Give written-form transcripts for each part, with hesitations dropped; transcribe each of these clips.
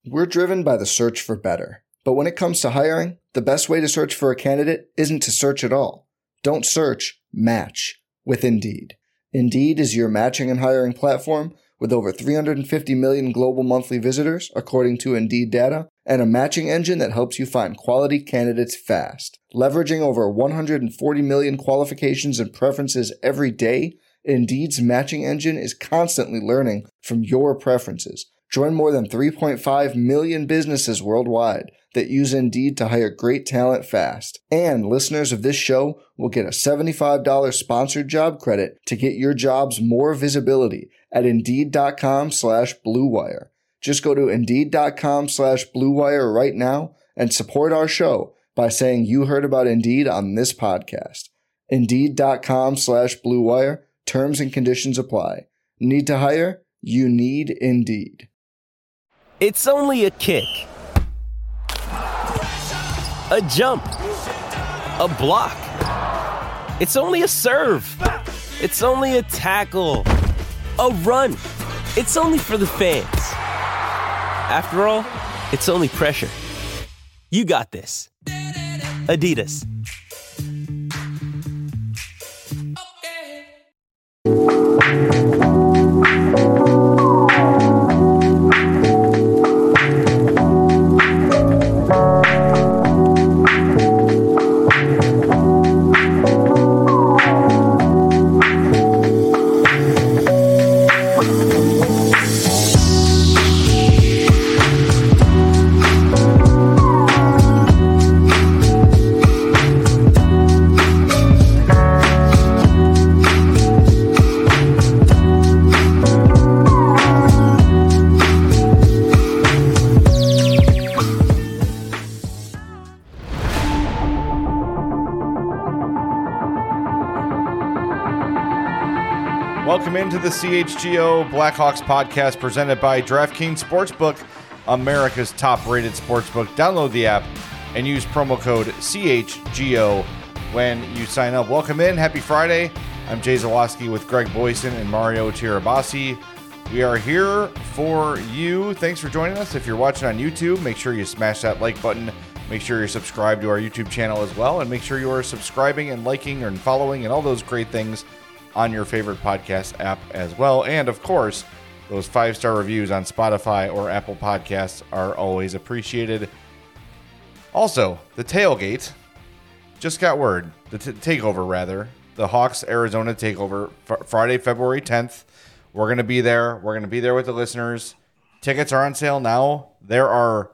We're driven by the search for better. But when it comes to hiring, the best way to search for a candidate isn't to search at all. Don't search, match with Indeed. Indeed is your matching and hiring platform with over 350 million global monthly visitors, according to Indeed data, and a matching engine that helps you find quality candidates fast. Leveraging over 140 million qualifications and preferences every day, Indeed's matching engine is constantly learning from your preferences. Join more than 3.5 million businesses worldwide that use Indeed to hire great talent fast. And listeners of this show will get a $75 sponsored job credit to get your jobs more visibility at Indeed.com/Blue Wire. Just go to Indeed.com/Blue Wire right now and support our show by saying you heard about Indeed on this podcast. Indeed.com/Blue Wire. Terms and conditions apply. Need to hire? You need Indeed. It's only a kick, a jump, a block. It's only a serve. It's only a tackle, a run. It's only for the fans. After all, it's only pressure. You got this. Adidas. Welcome into the CHGO Blackhawks podcast presented by DraftKings Sportsbook, America's top-rated sportsbook. Download the app and use promo code CHGO when you sign up. Welcome in. Happy Friday. I'm Jay Zawaski with Greg Boyson and Mario Tirabassi. We are here for you. Thanks for joining us. If you're watching on YouTube, make sure you smash that like button. Make sure you're subscribed to our YouTube channel as well. And make sure you are subscribing and liking and following and all those great things on your favorite podcast app as well. And of course, those 5-star reviews on Spotify or Apple Podcasts are always appreciated. Also, the tailgate just got word, the takeover rather, the Hawks Arizona takeover, Friday, February 10th. We're going to be there. We're going to be there with the listeners. Tickets are on sale now. There are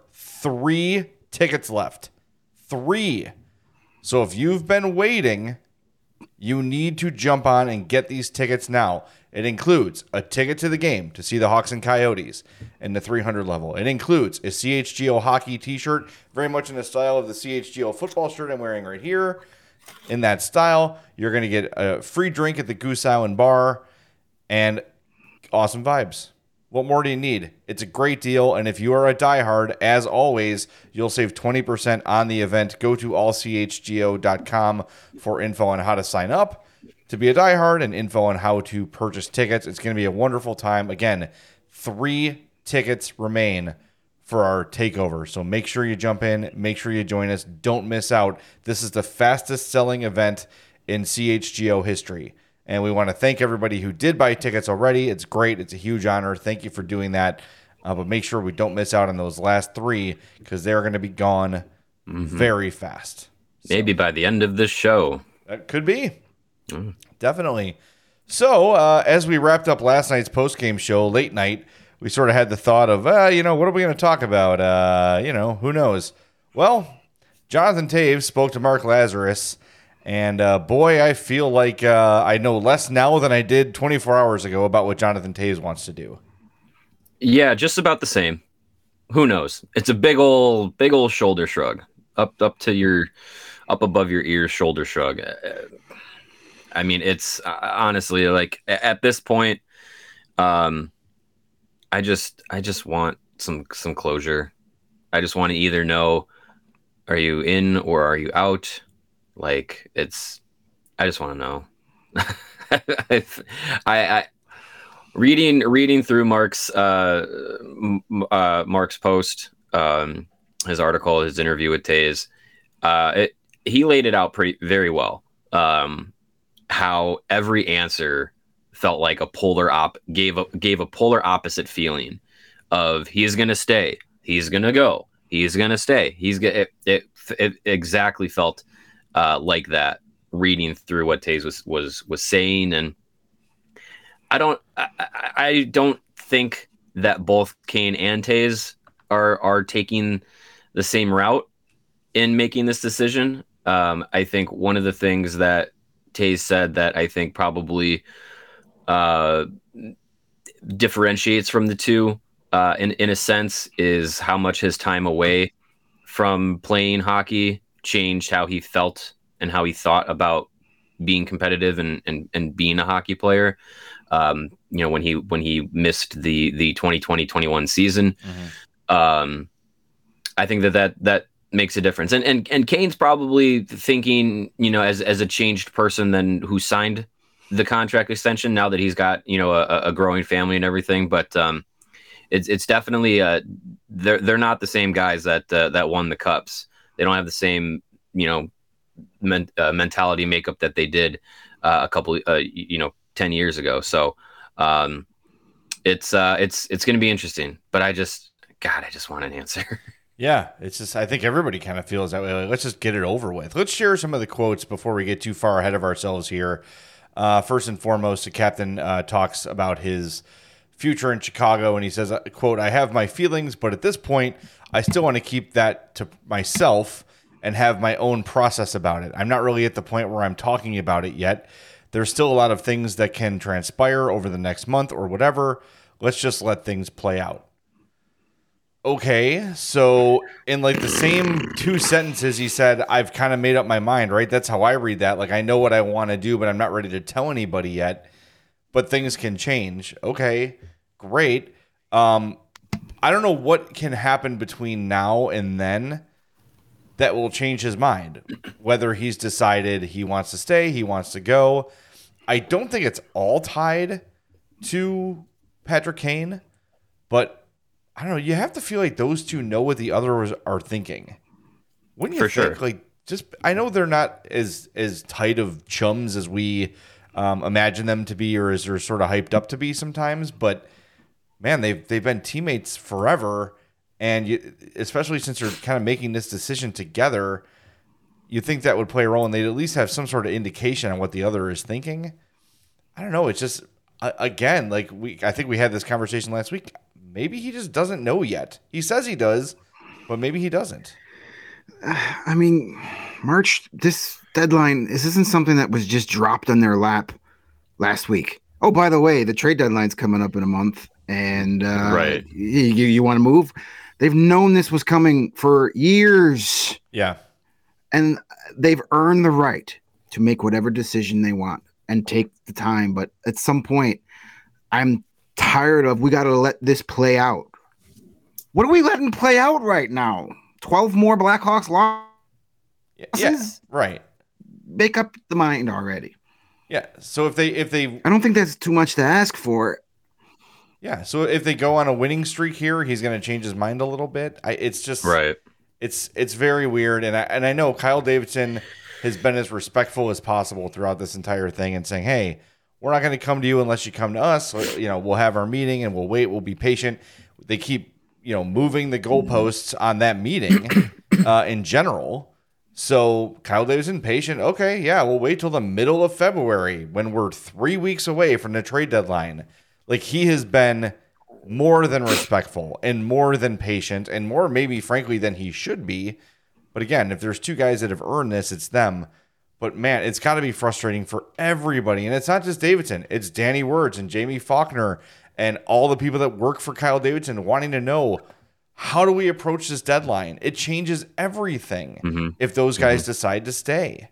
3 tickets left. 3. So if you've been waiting, you need to jump on and get these tickets now. It includes a ticket to the game to see the Hawks and Coyotes in the 300 level. It includes a CHGO hockey t-shirt, very much in the style of the CHGO football shirt I'm wearing right here. In that style, you're going to get a free drink at the Goose Island Bar and awesome vibes. What more do you need? It's a great deal, and if you are a diehard, as always, you'll save 20% on the event. Go to allchgo.com for info on how to sign up to be a diehard and info on how to purchase tickets. It's going to be a wonderful time. Again, 3 tickets remain for our takeover, so make sure you jump in. Make sure you join us. Don't miss out. This is the fastest-selling event in CHGO history. And we want to thank everybody who did buy tickets already. It's great. It's a huge honor. Thank you for doing that. But make sure we don't miss out on those last 3 because they're going to be gone very fast. Maybe by the end of this show. That could be. Definitely. So as we wrapped up last night's post-game show, late night, we sort of had the thought of, what are we going to talk about? Who knows? Well, Jonathan Toews spoke to Mark Lazerus. And boy, I feel like I know less now than I did 24 hours ago about what Jonathan Toews wants to do. Yeah, just about the same. Who knows? It's a big old shoulder shrug up above your ears, shoulder shrug. I mean, it's honestly like at this point, I just want some closure. I just want to either know, are you in or are you out? I just want to know. Reading through Mark's post, his article, his interview with Tays, he laid it out very well. How every answer felt like gave a polar opposite feeling of he's gonna stay, he's gonna go, he's gonna stay, it exactly felt like that. Reading through what Tays was saying, and I don't think that both Kane and Tays are taking the same route in making this decision. I think one of the things that Tays said that I think probably differentiates from the two, in a sense, is how much his time away from playing hockey changed how he felt and how he thought about being competitive and being a hockey player. When he missed the 2020-21 season, I think that makes a difference. And Kane's probably thinking, as a changed person than who signed the contract extension now that he's got, a growing family and everything. But it's definitely they're not the same guys that won the cups. They don't have the same, mentality makeup that they did a couple 10 years ago. So it's going to be interesting, but I just want an answer. Yeah, it's just, I think everybody kind of feels that way. Like, let's just get it over with. Let's share some of the quotes before we get too far ahead of ourselves here. First and foremost, the captain talks about his future in Chicago, and he says, quote, "I have my feelings, but at this point, I still want to keep that to myself and have my own process about it. I'm not really at the point where I'm talking about it yet. There's still a lot of things that can transpire over the next month or whatever. Let's just let things play out." Okay, so in like the same 2 sentences, he said, "I've kind of made up my mind," right? That's how I read that. Like, I know what I want to do, but I'm not ready to tell anybody yet. But things can change. Okay, great. I don't know what can happen between now and then that will change his mind. Whether he's decided he wants to stay, he wants to go. I don't think it's all tied to Patrick Kane, but I don't know. You have to feel like those two know what the others are thinking. Wouldn't you think? Sure. Like, just, I know they're not as tight of chums as we imagine them to be, or as they're sort of hyped up to be sometimes. But man, they've been teammates forever, and especially since they're kind of making this decision together, you think that would play a role, and they'd at least have some sort of indication on what the other is thinking. I don't know. It's just, again, like I think we had this conversation last week. Maybe he just doesn't know yet. He says he does, but maybe he doesn't. I mean, March, this deadline, this isn't something that was just dropped on their lap last week. Oh, by the way, the trade deadline's coming up in a month, and right. You want to move? They've known this was coming for years. Yeah. And they've earned the right to make whatever decision they want and take the time. But at some point, I'm tired of, we got to let this play out. What are we letting play out right now? 12 more Blackhawks losses? Yeah, right. Make up the mind already. Yeah, so if they I don't think that's too much to ask for. Yeah, so if they go on a winning streak here, he's going to change his mind a little bit. It's just right. It's very weird, and I know Kyle Davidson has been as respectful as possible throughout this entire thing and saying, "Hey, we're not going to come to you unless you come to us. We'll have our meeting and we'll wait. We'll be patient." They keep, moving the goalposts on that meeting in general. So Kyle Davidson, patient. Okay, yeah, we'll wait till the middle of February when we're 3 weeks away from the trade deadline. Like, he has been more than respectful and more than patient and more, maybe, frankly, than he should be. But again, if there's two guys that have earned this, it's them. But man, it's got to be frustrating for everybody. And it's not just Davidson. It's Danny Wirtz and Jamie Faulkner and all the people that work for Kyle Davidson wanting to know, how do we approach this deadline? It changes everything if those guys decide to stay.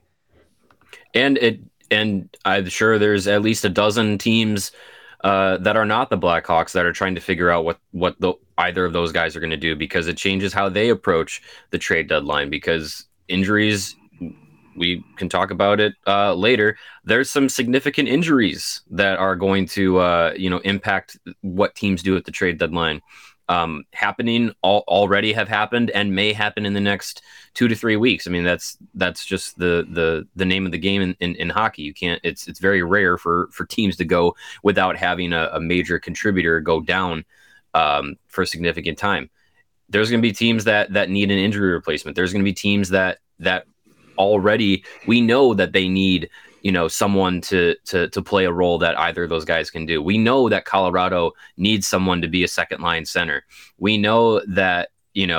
And I'm sure there's at least a dozen teams that are not the Blackhawks that are trying to figure out what either of those guys are going to do, because it changes how they approach the trade deadline, because injuries we can talk about it later. There's some significant injuries that are going to impact what teams do at the trade deadline. Happening already have happened and may happen in the next 2 to 3 weeks. I mean, that's just the name of the game in hockey. You can't. It's very rare for teams to go without having a major contributor go down for a significant time. There's going to be teams that need an injury replacement. There's going to be teams that already we know that they need someone to play a role that either of those guys can do. We know that Colorado needs someone to be a second line center. We know that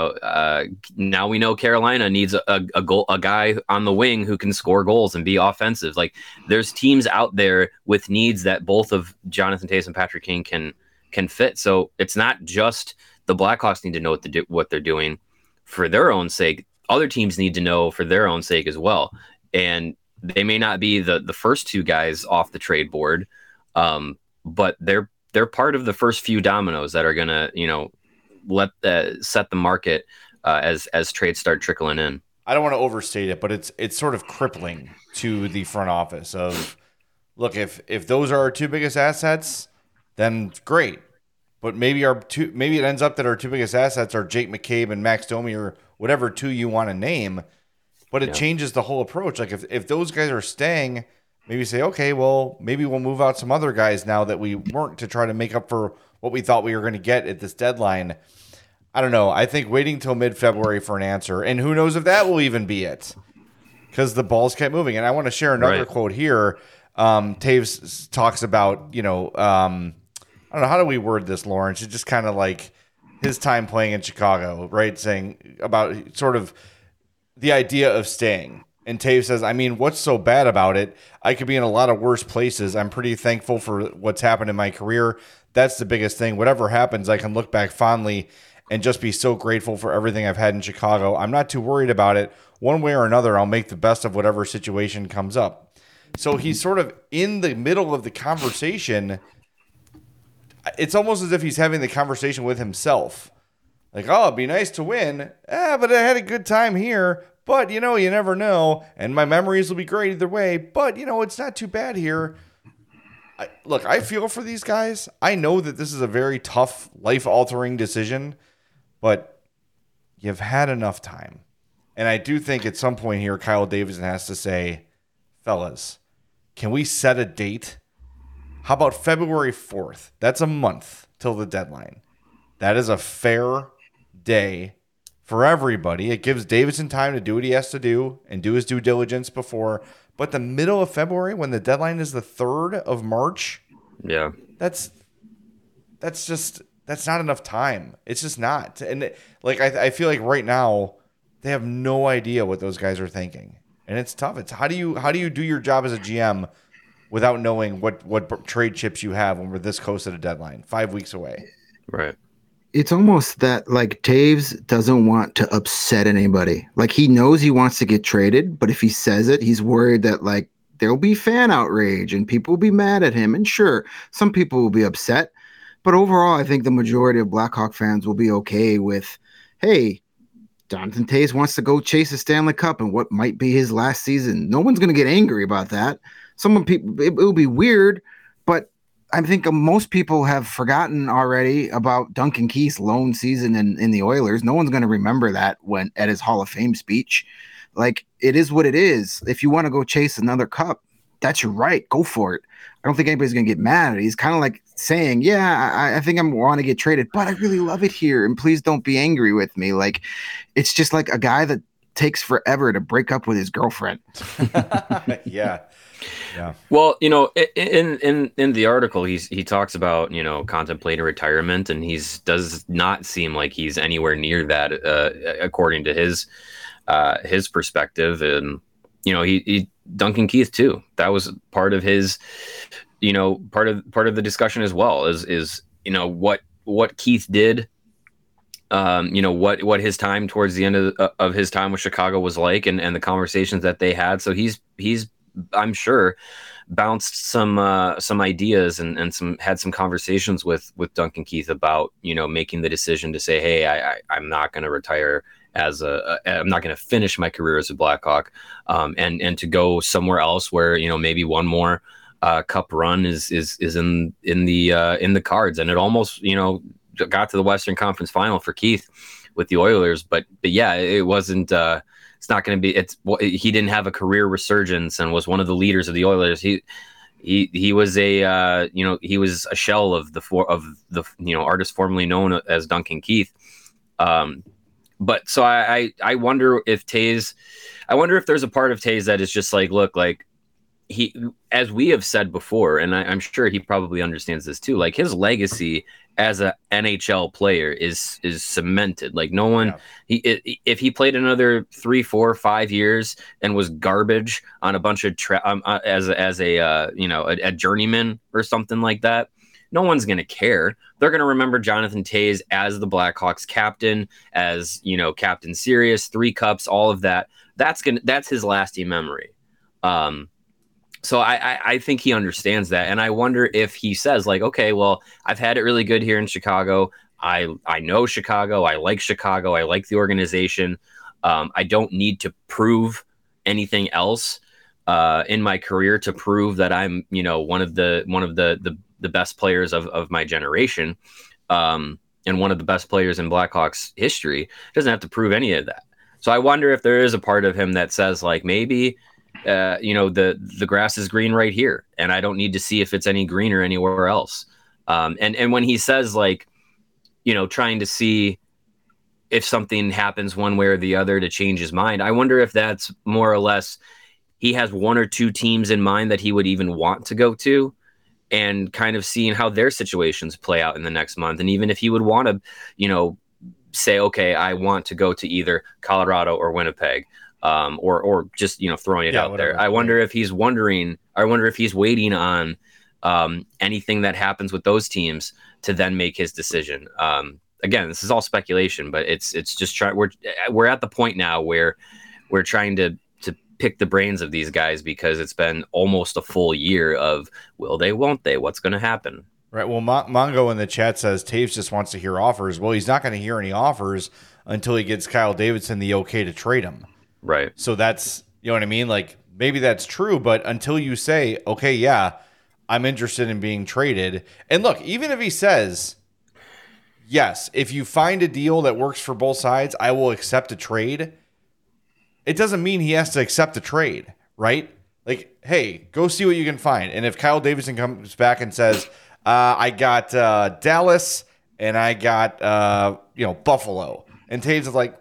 now we know Carolina needs a guy on the wing who can score goals and be offensive. Like, there's teams out there with needs that both of Jonathan Toews and Patrick Kane can fit. So it's not just the Blackhawks need to know what they're doing for their own sake. Other teams need to know for their own sake as well. And they may not be the first two guys off the trade board, but they're part of the first few dominoes that are going to, set the market as trades start trickling in. I don't want to overstate it, but it's sort of crippling to the front office of, look, if those are our two biggest assets, then great. But maybe it ends up that our two biggest assets are Jake McCabe and Max Domi or whatever two you want to name. But it changes the whole approach. Like, if those guys are staying, maybe say, okay, well, maybe we'll move out some other guys now that we weren't, to try to make up for what we thought we were going to get at this deadline. I don't know. I think waiting till mid-February for an answer, and who knows if that will even be it, because the balls kept moving. And I want to share another quote here. Toews talks about, I don't know, how do we word this, Lawrence? It's just kind of like his time playing in Chicago, right? Saying about sort of the idea of staying. And Toews says, I mean, what's so bad about it? I could be in a lot of worse places. I'm pretty thankful for what's happened in my career. That's the biggest thing. Whatever happens, I can look back fondly and just be so grateful for everything I've had in Chicago. I'm not too worried about it. One way or another, I'll make the best of whatever situation comes up. So he's sort of in the middle of the conversation. It's almost as if he's having the conversation with himself. Like, oh, it'd be nice to win. But I had a good time here. But, you never know. And my memories will be great either way. But, it's not too bad here. Look, I feel for these guys. I know that this is a very tough, life-altering decision. But you've had enough time. And I do think at some point here, Kyle Davidson has to say, fellas, can we set a date? How about February 4th? That's a month till the deadline. That is a fair day for everybody. It gives Davidson time to do what he has to do and do his due diligence before. But the middle of February, when the deadline is the 3rd of March, that's not enough time. It's just not. And I feel like right now they have no idea what those guys are thinking, and it's tough. It's how do you do your job as a GM without knowing what trade chips you have when we're this close to the deadline, 5 weeks away. Right. It's almost that like Toews doesn't want to upset anybody. Like, he knows he wants to get traded, but if he says it, he's worried that like there'll be fan outrage and people will be mad at him. And sure, some people will be upset, but overall, I think the majority of Blackhawk fans will be okay with, hey, Jonathan Toews wants to go chase a Stanley Cup and what might be his last season. No one's going to get angry about that. It will be weird, but I think most people have forgotten already about Duncan Keith's lone season in the Oilers. No one's going to remember that when at his Hall of Fame speech. Like, it is what it is. If you want to go chase another cup, that's your right. Go for it. I don't think anybody's going to get mad at it. He's kind of like saying, yeah, I think I want to get traded, but I really love it here, and please don't be angry with me. Like, it's just like a guy that takes forever to break up with his girlfriend. Yeah. Well, in the article, he talks about, contemplating retirement, and does not seem like he's anywhere near that, according to his perspective. And, he Duncan Keith too. That was part of his, part of the discussion as well is what Keith did, what his time towards the end of his time with Chicago was like, and the conversations that they had. So he's I'm sure, bounced some ideas and had some conversations with Duncan Keith about, making the decision to say, hey, I'm not going to retire I'm not going to finish my career as a Blackhawk, and to go somewhere else where, maybe one more cup run is in the cards. And it almost, got to the Western Conference Final for Keith with the Oilers, but yeah, it wasn't. It's not going to be. He didn't have a career resurgence and was one of the leaders of the Oilers. He was he was a shell of the artist formerly known as Duncan Keith. But so I wonder if Toews, I wonder if there's a part of Toews that is just like, look, like he, as we have said before, and I'm sure he probably understands this too, like his legacy as an NHL player is cemented. Like no one, if he played another 3, 4, 5 years and was garbage on a bunch of as a journeyman or something like that, no one's going to care. They're going to remember Jonathan Toews as the Blackhawks captain, as, Captain Serious, 3 cups, all of that. That's his lasting memory. So I think he understands that. And I wonder if he says like, okay, well, I've had it really good here in Chicago. I know Chicago. I like Chicago. I like the organization. I don't need to prove anything else in my career to prove that I'm, one of the best players of my generation, and one of the best players in Blackhawks history. Doesn't have to prove any of that. So I wonder if there is a part of him that says like, maybe, the grass is green right here, and I don't need to see if it's any greener anywhere else. And when he says like, trying to see if something happens one way or the other to change his mind, I wonder if that's more or less he has 1 or 2 teams in mind that he would even want to go to, and kind of seeing how their situations play out in the next month. And even if he would want to, say, okay, I want to go to either Colorado or Winnipeg, or just, throwing it out whatever, there. I wonder if he's waiting on anything that happens with those teams to then make his decision. Again, this is all speculation, but it's just we're at the point now where we're trying to pick the brains of these guys, because it's been almost a full year of will they, won't they, what's going to happen. Right. Well, Mongo in the chat says Toews just wants to hear offers. Well, he's not going to hear any offers until he gets Kyle Davidson the okay to trade him. Right. So that's, you know what I mean? Like maybe that's true, but until you say, okay, yeah, I'm interested in being traded. And look, even if he says, yes, if you find a deal that works for both sides, I will accept a trade. It doesn't mean he has to accept the trade, right? Like, hey, go see what you can find. And if Kyle Davidson comes back and says, I got Dallas and I got Buffalo, and Toews is like,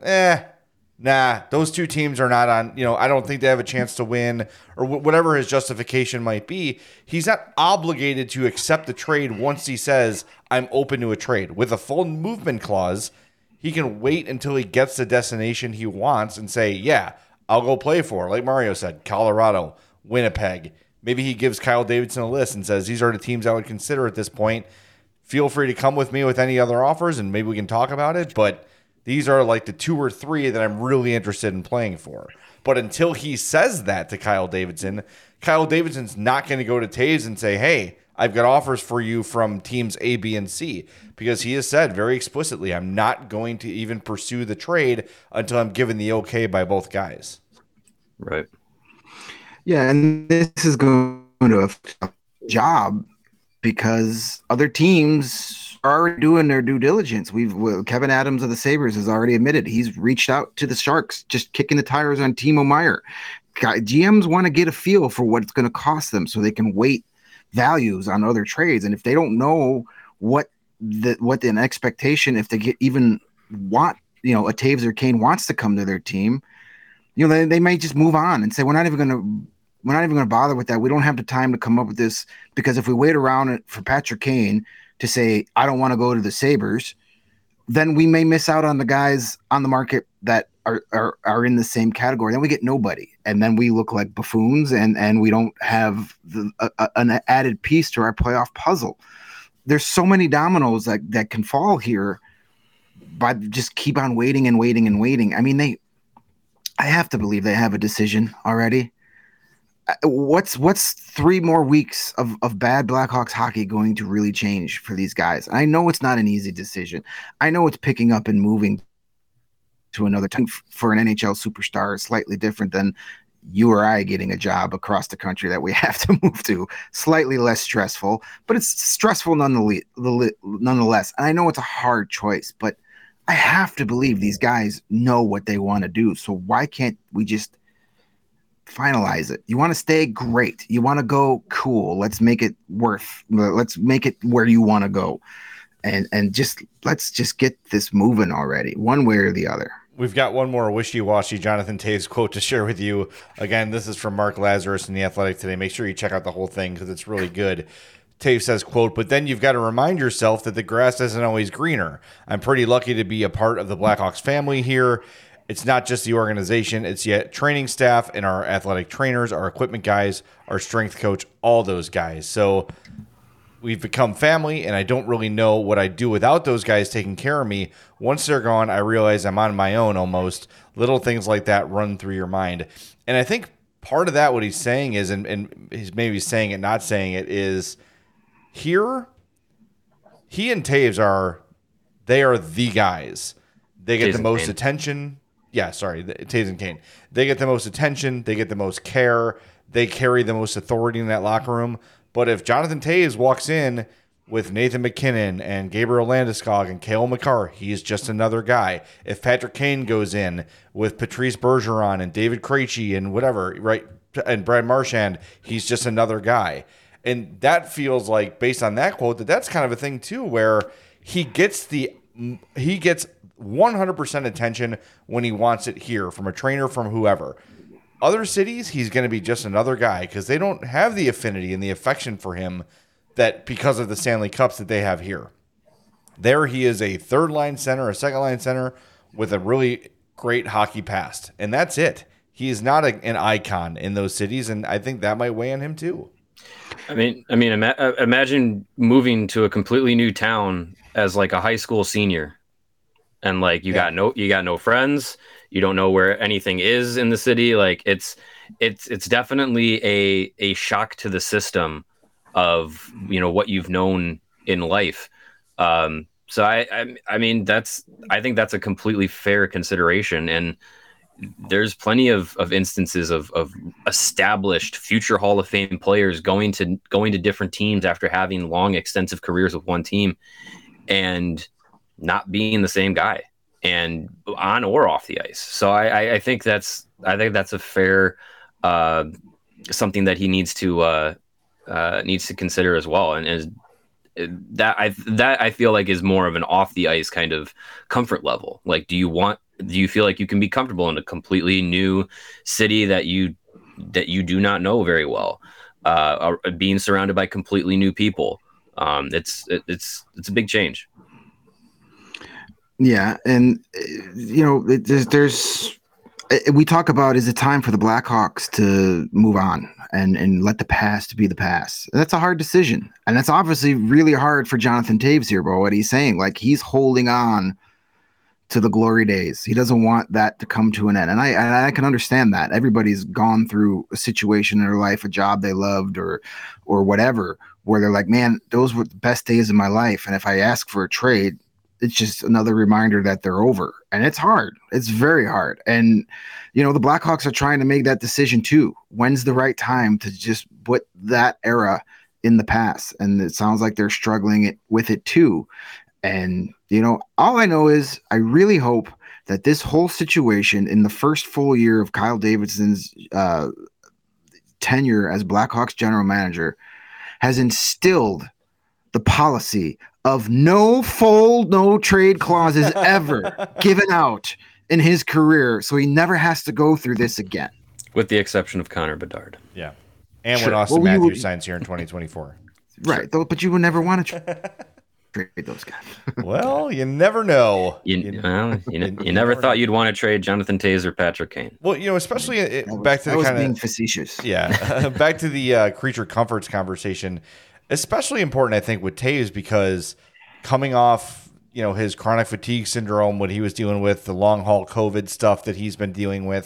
nah, those 2 teams are not on, I don't think they have a chance to win, or whatever his justification might be. He's not obligated to accept the trade once he says, I'm open to a trade. With a full movement clause, he can wait until he gets the destination he wants and say, yeah, I'll go play for, like Mario said, Colorado, Winnipeg. Maybe he gives Kyle Davidson a list and says, these are the teams I would consider at this point. Feel free to come with me with any other offers, and maybe we can talk about it. But these are like the 2 or 3 that I'm really interested in playing for. But until he says that to Kyle Davidson's not going to go to Toews and say, hey, I've got offers for you from teams A, B, and C, because he has said very explicitly, I'm not going to even pursue the trade until I'm given the okay by both guys. Right. Yeah, and this is going to affect the job, because other teams are already doing their due diligence. Kevin Adams of the Sabres has already admitted he's reached out to the Sharks, just kicking the tires on Timo Meier. GMs want to get a feel for what it's going to cost them so they can weight values on other trades. And if they don't know what an expectation, if they even want, a Toews or Kane wants to come to their team, they may just move on and say, we're not even going to bother with that. We don't have the time to come up with this, because if we wait around for Patrick Kane to say, I don't want to go to the Sabres, then we may miss out on the guys on the market that are in the same category. Then we get nobody, and then we look like buffoons, and we don't have an added piece to our playoff puzzle. There's so many dominoes that can fall here by just keep on waiting and waiting and waiting. I mean, I have to believe they have a decision already. what's 3 more weeks of bad Blackhawks hockey going to really change for these guys? I know it's not an easy decision. I know it's picking up and moving to another team for an NHL superstar is slightly different than you or I getting a job across the country that we have to move to. Slightly less stressful, but it's stressful nonetheless. And I know it's a hard choice, but I have to believe these guys know what they want to do. So why can't we just finalize it? You want to stay great. You want to go cool. Let's make it let's make it where you want to go. And let's just get this moving already, one way or the other. We've got one more wishy-washy Jonathan Toews quote to share with you. Again, this is from Mark Lazarus in The Athletic today. Make sure you check out the whole thing because it's really good. Toews says, quote, "But then you've got to remind yourself that the grass isn't always greener. I'm pretty lucky to be a part of the Blackhawks family here. It's not just the organization, it's yet training staff and our athletic trainers, our equipment guys, our strength coach, all those guys. So we've become family, and I don't really know what I'd do without those guys taking care of me. Once they're gone, I realize I'm on my own almost. Little things like that run through your mind." And I think part of that, what he's saying is, and he's maybe saying it, not saying it, is here, he and Toews are the guys. They get the most attention. Yeah, sorry, Toews and Kane. They get the most attention. They get the most care. They carry the most authority in that locker room. But if Jonathan Toews walks in with Nathan McKinnon and Gabriel Landeskog and Cale Makar, he's just another guy. If Patrick Kane goes in with Patrice Bergeron and David Krejci and whatever, right, and Brad Marchand, he's just another guy. And that feels like, based on that quote, that's kind of a thing too, where he gets 100% attention when he wants it here from a trainer, from whoever. Other cities, he's going to be just another guy because they don't have the affinity and the affection for him that because of the Stanley Cups that they have here. There he is a third-line center, a second-line center with a really great hockey past. And that's it. He is not an icon in those cities, and I think that might weigh on him too. I mean, imagine moving to a completely new town as like a high school senior. And like you got no friends, you don't know where anything is in the city. Like it's definitely a shock to the system of, you know, what you've known in life. So I think that's a completely fair consideration. And there's plenty of instances of established future Hall of Fame players going to different teams after having long, extensive careers with one team and not being the same guy, and on or off the ice. So I think that's a fair something that he needs to consider as well. And I feel like is more of an off the ice kind of comfort level. Like, do you feel like you can be comfortable in a completely new city that you do not know very well, being surrounded by completely new people? It's a big change. Yeah, and you know, we talk about, is it time for the Blackhawks to move on and let the past be the past? That's a hard decision, and that's obviously really hard for Jonathan Toews here, bro. What he's saying, like, he's holding on to the glory days. He doesn't want that to come to an end, and I can understand that. Everybody's gone through a situation in their life, a job they loved, or whatever, where they're like, man, those were the best days of my life, and if I ask for a trade, it's just another reminder that they're over. And it's hard. It's very hard. And, you know, the Blackhawks are trying to make that decision too. When's the right time to just put that era in the past? And it sounds like they're struggling with it too. And, you know, all I know is I really hope that this whole situation in the first full year of Kyle Davidson's tenure as Blackhawks general manager has instilled the policy of no trade clauses ever given out in his career, so he never has to go through this again. With the exception of Connor Bedard. Yeah. And when Austin Matthews signs here in 2024. Right, though, but you would never want to trade those guys. Well, you never know. You never thought you'd want to trade Jonathan Toews or Patrick Kane. Well, you know, especially back to the kind of being facetious. Yeah, back to the creature comforts conversation. Especially important, I think, with Toews because coming off, you know, his chronic fatigue syndrome, what he was dealing with, the long haul COVID stuff that he's been dealing with,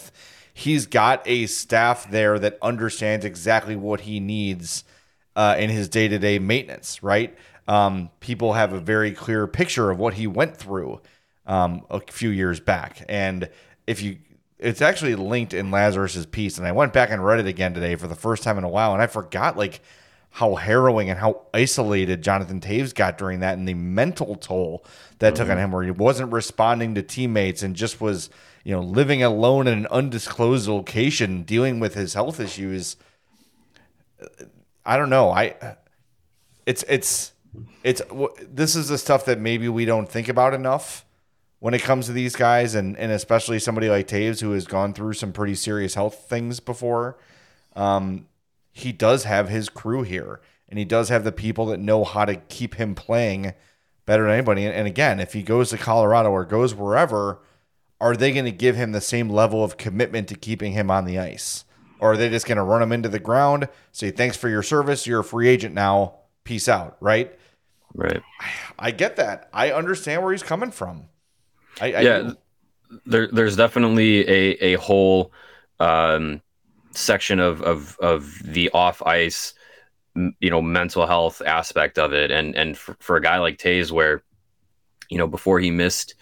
he's got a staff there that understands exactly what he needs in his day-to-day maintenance, right? People have a very clear picture of what he went through a few years back. And it's actually linked in Lazarus's piece. And I went back and read it again today for the first time in a while. And I forgot how harrowing and how isolated Jonathan Toews got during that, and the mental toll that took on him, where he wasn't responding to teammates and just was, living alone in an undisclosed location, dealing with his health issues. I don't know. This is the stuff that maybe we don't think about enough when it comes to these guys, and especially somebody like Toews, who has gone through some pretty serious health things before. He does have his crew here, and he does have the people that know how to keep him playing better than anybody. And again, if he goes to Colorado or goes wherever, are they going to give him the same level of commitment to keeping him on the ice? Or are they just going to run him into the ground, say, thanks for your service, you're a free agent now, peace out, right? Right. I get that. I understand where he's coming from. There's definitely a whole section of the off ice, mental health aspect of it, and for a guy like Toews, where before he missed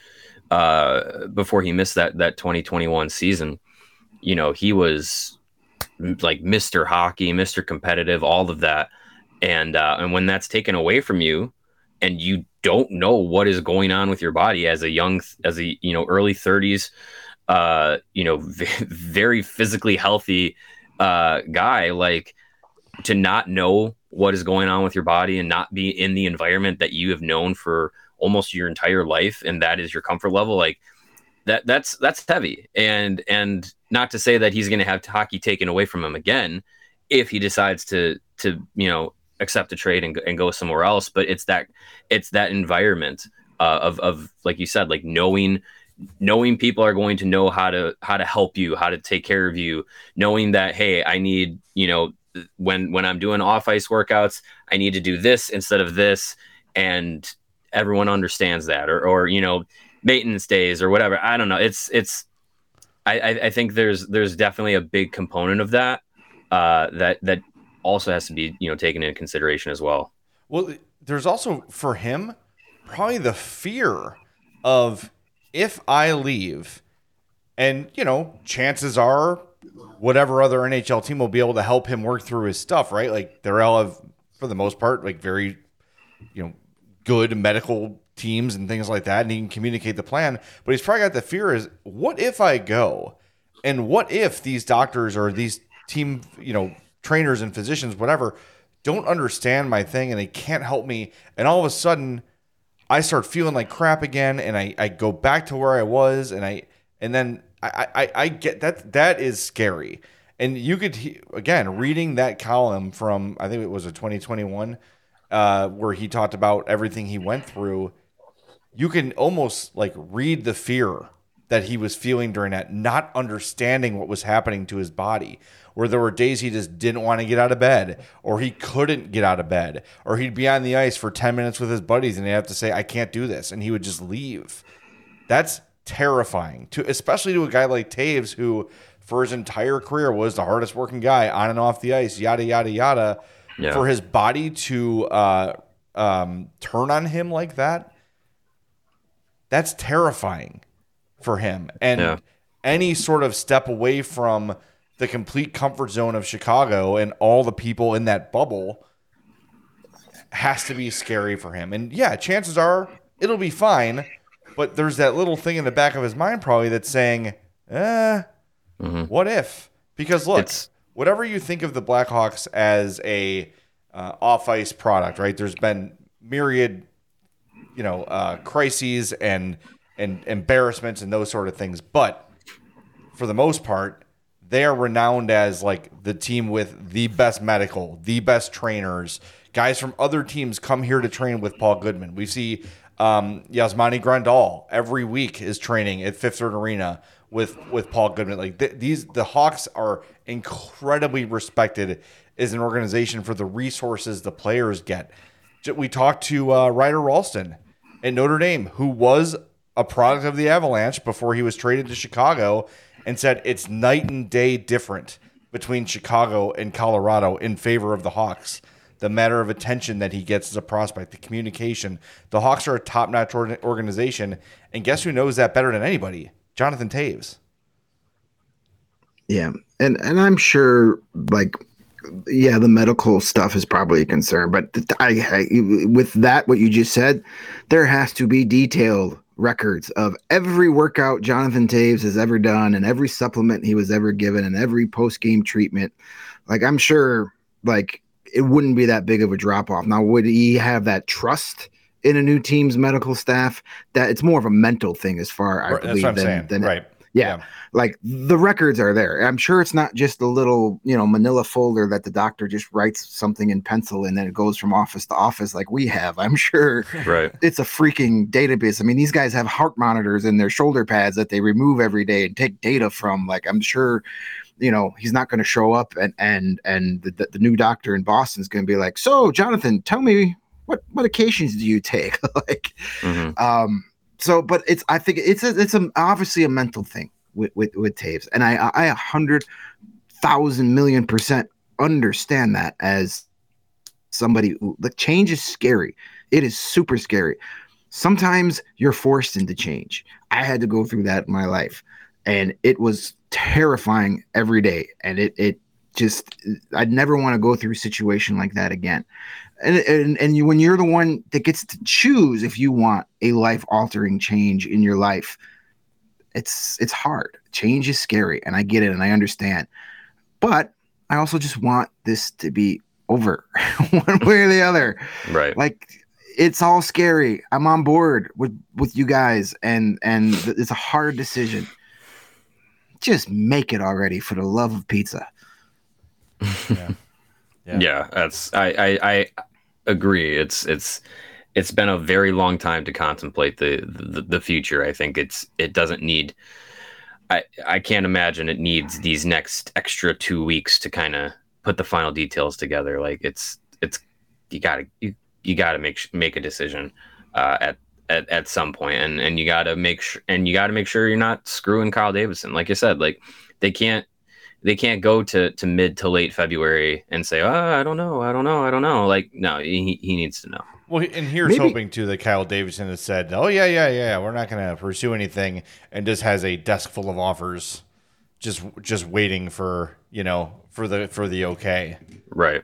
that 2021 season, he was like Mr. Hockey, Mr. Competitive, all of that, and when that's taken away from you, and you don't know what is going on with your body as a early 30s, very physically healthy guy, like, to not know what is going on with your body and not be in the environment that you have known for almost your entire life, and that is your comfort level, like that's heavy. And not to say that he's going to have hockey taken away from him again if he decides to accept a trade and go somewhere else, but it's that environment of like you said, like knowing people are going to know how to help you, how to take care of you, knowing that, hey, I need, when I'm doing off ice workouts, I need to do this instead of this, and everyone understands that, or maintenance days or whatever. I don't know. I think there's definitely a big component of that that also has to be taken into consideration as well. Well, there's also for him probably the fear of, if I leave, and chances are whatever other NHL team will be able to help him work through his stuff, right? Like, they're all have, for the most part, like very good medical teams and things like that, and he can communicate the plan. But he's probably got the fear is, what if I go, and what if these doctors or these team trainers and physicians, whatever, don't understand my thing and they can't help me, and all of a sudden I start feeling like crap again, and I go back to where I was, and then I get that is scary. And you could, again, reading that column from, I think it was a 2021, where he talked about everything he went through, you can almost like read the fear that he was feeling during that, not understanding what was happening to his body, where there were days he just didn't want to get out of bed, or he couldn't get out of bed, or he'd be on the ice for 10 minutes with his buddies and he'd have to say, I can't do this, and he would just leave. That's terrifying, especially to a guy like Toews, who for his entire career was the hardest working guy on and off the ice, yada, yada, yada. Yeah. For his body to turn on him like that, that's terrifying for him. And any sort of step away from the complete comfort zone of Chicago and all the people in that bubble has to be scary for him. And yeah, chances are it'll be fine, but there's that little thing in the back of his mind probably that's saying, what if? Because look, whatever you think of the Blackhawks as a off-ice product, right? There's been myriad, crises and embarrassments and those sort of things. But for the most part, they are renowned as like the team with the best medical, the best trainers. Guys from other teams come here to train with Paul Goodman. We see Yasmani Grandal every week is training at Fifth Third Arena with Paul Goodman. Like the Hawks are incredibly respected as an organization for the resources the players get. We talked to Ryder Ralston at Notre Dame, who was a product of the Avalanche before he was traded to Chicago, and said it's night and day different between Chicago and Colorado in favor of the Hawks. The matter of attention that he gets as a prospect, the communication. The Hawks are a top-notch organization, and guess who knows that better than anybody? Jonathan Toews. Yeah, and I'm sure, like, yeah, the medical stuff is probably a concern, but I with that, what you just said, there has to be detailed records of every workout Jonathan Toews has ever done and every supplement he was ever given and every post-game treatment. Like, I'm sure, like, it wouldn't be that big of a drop-off. Now, would he have that trust in a new team's medical staff? That it's more of a mental thing as far, I believe, that's what I'm saying. Right. Yeah. Like, the records are there. I'm sure it's not just a little, manila folder that the doctor just writes something in pencil and then it goes from office to office like we have. I'm sure it's a freaking database. I mean, these guys have heart monitors in their shoulder pads that they remove every day and take data from. Like, I'm sure, he's not going to show up and the new doctor in Boston is going to be like, so Jonathan, tell me, what medications do you take? Like, so, but I think it's obviously a mental thing with Toews, and I 100,000,000,000% understand that as somebody who, the change is scary. It is super scary. Sometimes you're forced into change. I had to go through that in my life, and it was terrifying every day. And it just, I'd never want to go through a situation like that again. And when you're the one that gets to choose if you want a life-altering change in your life, it's hard. Change is scary, and I get it, and I understand. But I also just want this to be over one way or the other. Right. Like, it's all scary. I'm on board with you guys, and it's a hard decision. Just make it already, for the love of pizza. Yeah, that's I agree. It's been a very long time to contemplate the future. I think it doesn't need. I can't imagine it needs these next extra 2 weeks to kind of put the final details together. Like, it's you gotta make a decision at some point, and you gotta make sure you're not screwing Kyle Davidson. Like I said, like they can't go to mid to late February and say, I don't know. Like, no, he needs to know. Well, and here's hoping too that Kyle Davidson has said, oh yeah, we're not going to pursue anything, and just has a desk full of offers, just waiting for for the okay. Right.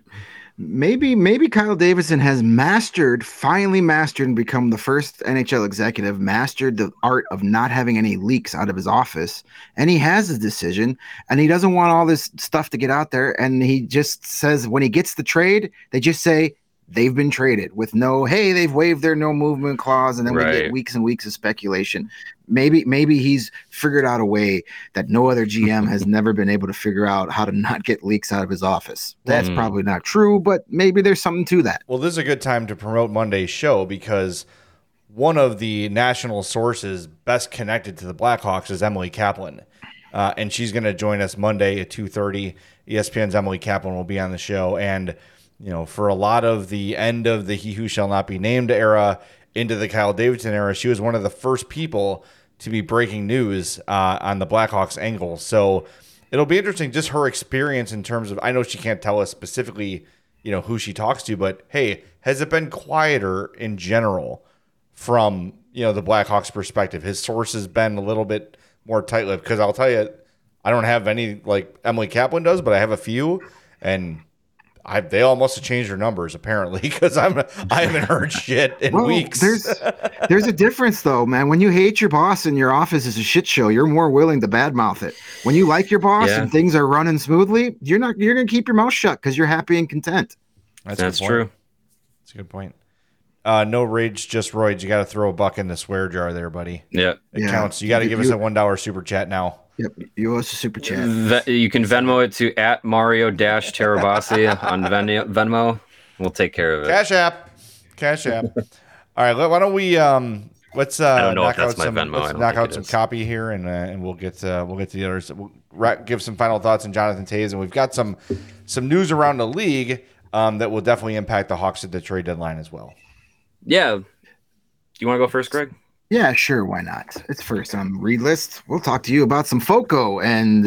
Maybe Kyle Davidson has finally mastered and become the first NHL executive, mastered the art of not having any leaks out of his office. And he has his decision, and he doesn't want all this stuff to get out there. And he just says, when he gets the trade, they just say they've been traded with they've waived their no movement clause. And then we get weeks and weeks of speculation. Maybe he's figured out a way that no other GM has never been able to figure out, how to not get leaks out of his office. That's probably not true, but maybe there's something to that. Well, this is a good time to promote Monday's show, because one of the national sources best connected to the Blackhawks is Emily Kaplan. And she's going to join us Monday at 2:30. ESPN's Emily Kaplan will be on the show. And, for a lot of the end of the He Who Shall Not Be Named era into the Kyle Davidson era, she was one of the first people to be breaking news on the Blackhawks angle. So it'll be interesting, just her experience in terms of, I know she can't tell us specifically, who she talks to, but hey, has it been quieter in general from, the Blackhawks perspective? His source has been a little bit more tight-lipped, because I'll tell you, I don't have any like Emily Kaplan does, but I have a few, and they all must have changed their numbers apparently, because I haven't heard shit in weeks. There's a difference though, man. When you hate your boss and your office is a shit show, you're more willing to badmouth it. When you like your boss and things are running smoothly, you're going to keep your mouth shut because you're happy and content. That's true. That's a good point. No rage, just roids. You got to throw a buck in the swear jar there, buddy. Yeah, it counts. You got to give us a $1 super chat now. Yep, you owe us a super chat. You can Venmo it to @Mario-Terabasi on Venmo. We'll take care of it. Cash app. All right, why don't we let's I don't know knock if that's out my some Venmo. let's knock out some copy here, and we'll get to the others. We'll give some final thoughts on Jonathan Toews, and we've got some news around the league that will definitely impact the Hawks at the trade deadline as well. Yeah. Do you want to go first, Greg? Yeah, sure. Why not? It's first on the read list. We'll talk to you about some FOCO and,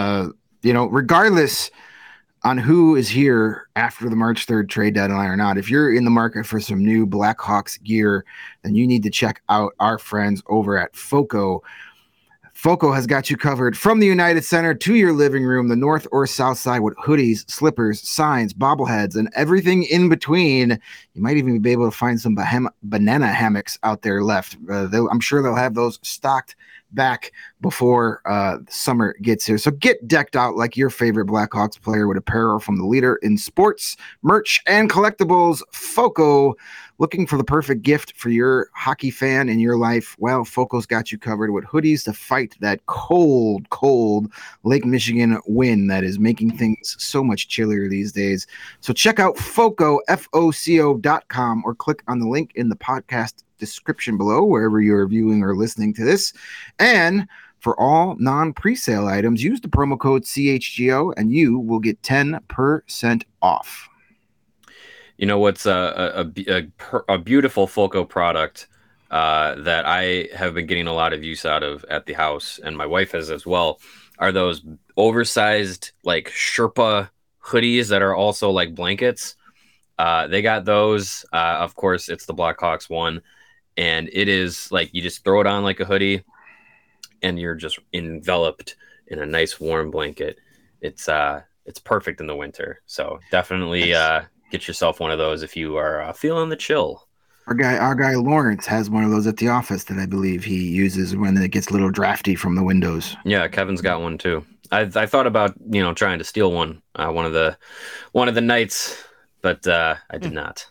regardless on who is here after the March 3rd trade deadline or not, if you're in the market for some new Blackhawks gear, then you need to check out our friends over at FOCO. FOCO has got you covered from the United Center to your living room, the north or south side, with hoodies, slippers, signs, bobbleheads, and everything in between. You might even be able to find some banana hammocks out there left. I'm sure they'll have those stocked back before summer gets here. So get decked out like your favorite Blackhawks player with apparel from the leader in sports, merch, and collectibles, FOCO. Looking for the perfect gift for your hockey fan in your life? Well, FOCO's got you covered with hoodies to fight that cold, cold Lake Michigan wind that is making things so much chillier these days. So check out FOCO, FOCO.com, or click on the link in the podcast description below, wherever you're viewing or listening to this. And for all non-presale items, use the promo code CHGO and you will get 10% off. You know what's a beautiful FOCO product that I have been getting a lot of use out of at the house, and my wife has as well, are those oversized like Sherpa hoodies that are also like blankets. They got those. Of course, it's the Blackhawks one, and it is like you just throw it on like a hoodie, and you're just enveloped in a nice warm blanket. It's perfect in the winter. So definitely get yourself one of those if you are feeling the chill. Our guy Lawrence has one of those at the office that I believe he uses when it gets a little drafty from the windows. Yeah, Kevin's got one too. I thought about trying to steal one one of the nights, but I did not.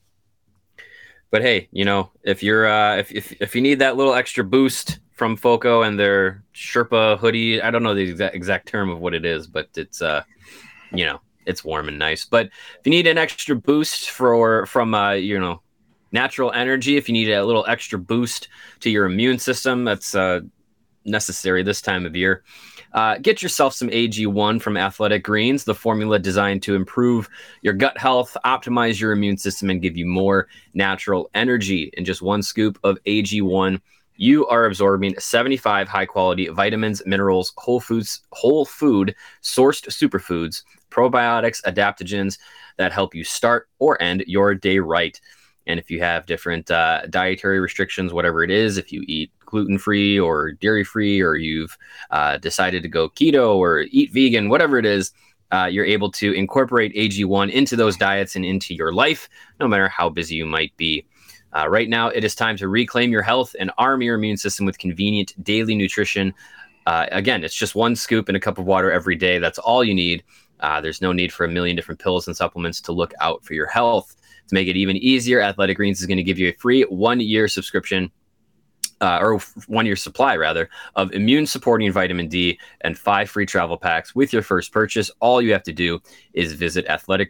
But hey, if you're if you need that little extra boost from FOCO and their Sherpa hoodie, I don't know the exact term of what it is, but it's it's warm and nice. But if you need an extra boost from natural energy, if you need a little extra boost to your immune system, that's necessary this time of year. Get yourself some AG1 from Athletic Greens, the formula designed to improve your gut health, optimize your immune system, and give you more natural energy. In just one scoop of AG1, you are absorbing 75 high-quality vitamins, minerals, whole food sourced superfoods, probiotics, adaptogens that help you start or end your day right. And if you have different dietary restrictions, whatever it is, if you eat gluten-free or dairy-free, or you've decided to go keto or eat vegan, whatever it is, you're able to incorporate AG1 into those diets and into your life, no matter how busy you might be. Right now, it is time to reclaim your health and arm your immune system with convenient daily nutrition. Again, it's just one scoop in a cup of water every day. That's all you need. There's no need for a million different pills and supplements to look out for your health. To make it even easier, Athletic Greens is going to give you a free 1-year subscription, or 1-year supply, rather, of immune-supporting vitamin D and 5 free travel packs with your first purchase. All you have to do is visit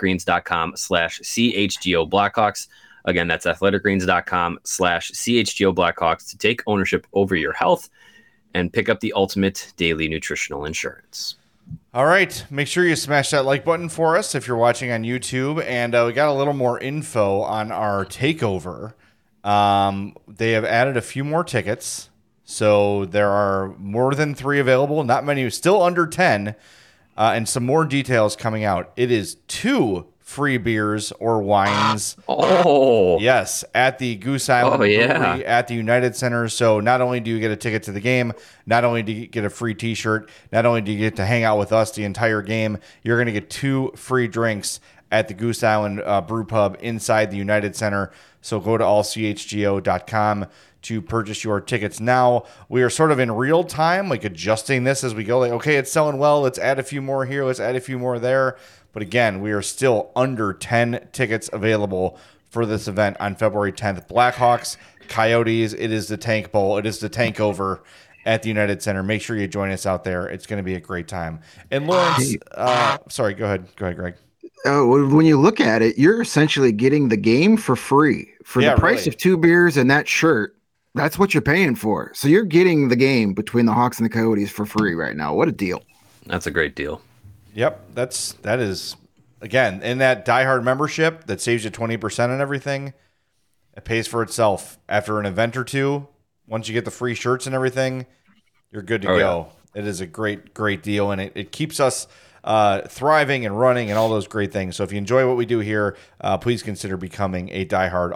athleticgreens.com/CHGO Blackhawks. Again, that's athleticgreens.com/CHGO Blackhawks to take ownership over your health and pick up the ultimate daily nutritional insurance. All right. Make sure you smash that like button for us if you're watching on YouTube. And we got a little more info on our takeover. They have added a few more tickets. So there are more than 3 available. Not many, still under 10. And some more details coming out. It is 2 free beers or wines. Oh, yes, at the Goose Island Brewery at the United Center. So not only do you get a ticket to the game, not only do you get a free t-shirt, not only do you get to hang out with us the entire game, you're going to get 2 free drinks at the Goose Island Brew Pub inside the United Center. So go to allchgo.com to purchase your tickets now. We are sort of in real time, like adjusting this as we go. Like, okay, it's selling well. Let's add a few more here. Let's add a few more there. But again, we are still under 10 tickets available for this event on February 10th. Blackhawks, Coyotes, it is the Tank Bowl. It is the Tank Over at the United Center. Make sure you join us out there. It's going to be a great time. And Lawrence, sorry, go ahead. Go ahead, Greg. When you look at it, you're essentially getting the game for free. For the price of 2 beers and that shirt, that's what you're paying for. So you're getting the game between the Hawks and the Coyotes for free right now. What a deal. That's a great deal. Yep, that is, again, in that diehard membership that saves you 20% on everything. It pays for itself after an event or two. once you get the free shirts and everything, you're good to go. Yeah. It is a great, great deal, and it keeps us thriving and running and all those great things. So if you enjoy what we do here, please consider becoming a diehard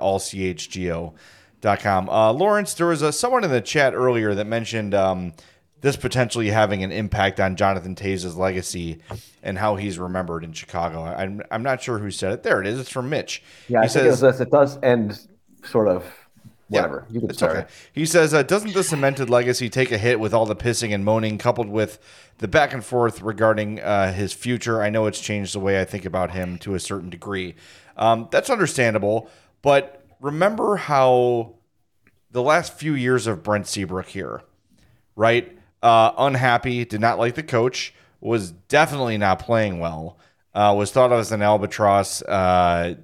allchgo.com. Lawrence, there was someone in the chat earlier that mentioned this potentially having an impact on Jonathan Toews' legacy and how he's remembered in Chicago. I'm not sure who said it. There it is. It's from Mitch. Yeah, I think it was this. It does end sort of whatever. Yeah, it's okay. He says, doesn't the cemented legacy take a hit with all the pissing and moaning coupled with the back and forth regarding his future? I know it's changed the way I think about him to a certain degree. That's understandable, but remember how the last few years of Brent Seabrook here, right? Unhappy, did not like the coach, was definitely not playing well, was thought of as an albatross, on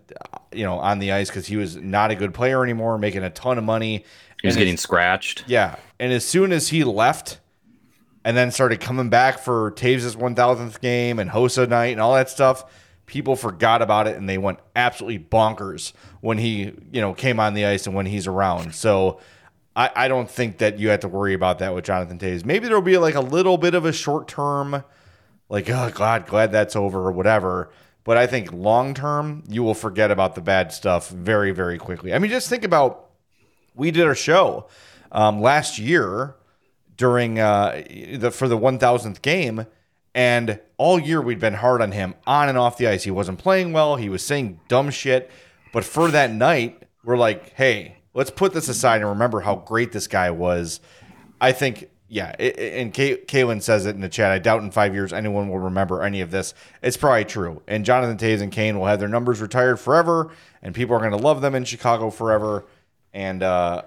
the ice because he was not a good player anymore, making a ton of money. He was getting scratched. Yeah, and as soon as he left and then started coming back for Toews' 1,000th game and Hossa night and all that stuff, people forgot about it and they went absolutely bonkers when he, came on the ice and when he's around. So I don't think that you have to worry about that with Jonathan Toews. Maybe there'll be like a little bit of a short term, like, oh, glad that's over or whatever. But I think long term, you will forget about the bad stuff very, very quickly. I mean, just think about, we did our show last year during for the 1,000th game, and all year we'd been hard on him on and off the ice. He wasn't playing well. He was saying dumb shit. But for that night, we're like, hey, let's put this aside and remember how great this guy was. I think, yeah, and Kaylin says it in the chat, I doubt in 5 years anyone will remember any of this. It's probably true. And Jonathan Toews and Kane will have their numbers retired forever, and people are going to love them in Chicago forever. And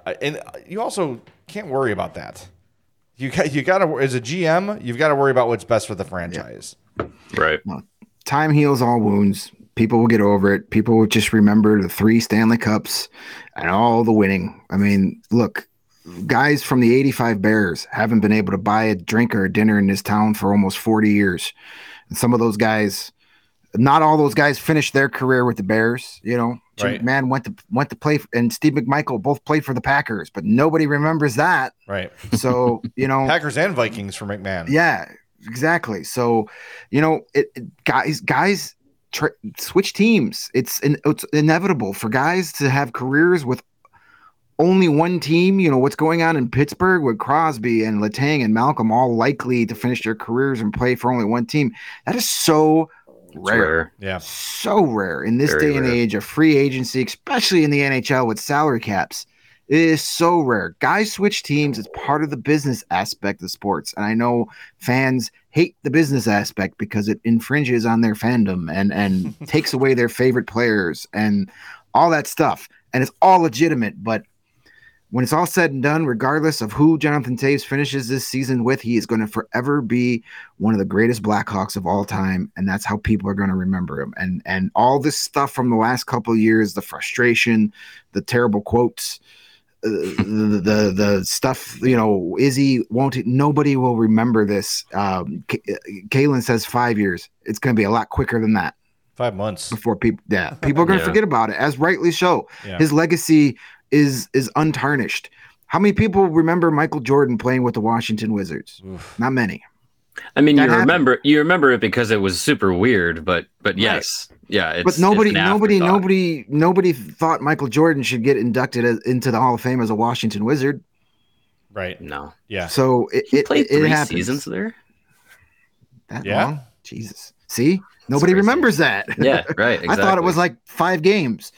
you also can't worry about that. You got to, as a GM, you've got to worry about what's best for the franchise. Yeah. Right. Well, time heals all wounds. People will get over it. People will just remember the 3 Stanley Cups and all the winning. I mean, look, guys from the 85 Bears haven't been able to buy a drink or a dinner in this town for almost 40 years. And some of those guys, not all those guys finished their career with the Bears. Jim right. McMahon went to play, and Steve McMichael both played for the Packers, but nobody remembers that. Right. So, Packers and Vikings for McMahon. Yeah, exactly. So, guys switch teams. It's inevitable for guys to have careers with only one team. What's going on in Pittsburgh with Crosby and Letang and Malcolm all likely to finish their careers and play for only one team. That is so rare. Yeah. So rare in this Very day and rare. age of free agency, especially in the NHL with salary caps. It is so rare. Guys switch teams. It's part of the business aspect of sports. And I know fans hate the business aspect because it infringes on their fandom and takes away their favorite players and all that stuff. And it's all legitimate. But when it's all said and done, regardless of who Jonathan Toews finishes this season with, he is going to forever be one of the greatest Blackhawks of all time. And that's how people are going to remember him. And all this stuff from the last couple of years, the frustration, the terrible quotes, the stuff, Izzy won't, nobody will remember this. Kaylin says 5 years. It's going to be a lot quicker than that. 5 months before people are going to forget about it, as rightly so. Yeah. His legacy is untarnished. How many people remember Michael Jordan playing with the Washington Wizards? Oof. Not many. I mean, you remember it because it was super weird, but yes. Right. Yeah, it's, but nobody thought Michael Jordan should get inducted into the Hall of Fame as a Washington Wizard. Right. No. Yeah. So he played 3 seasons there. That long? Jesus. See, nobody remembers that. Yeah. Right. Exactly. I thought it was like 5 games.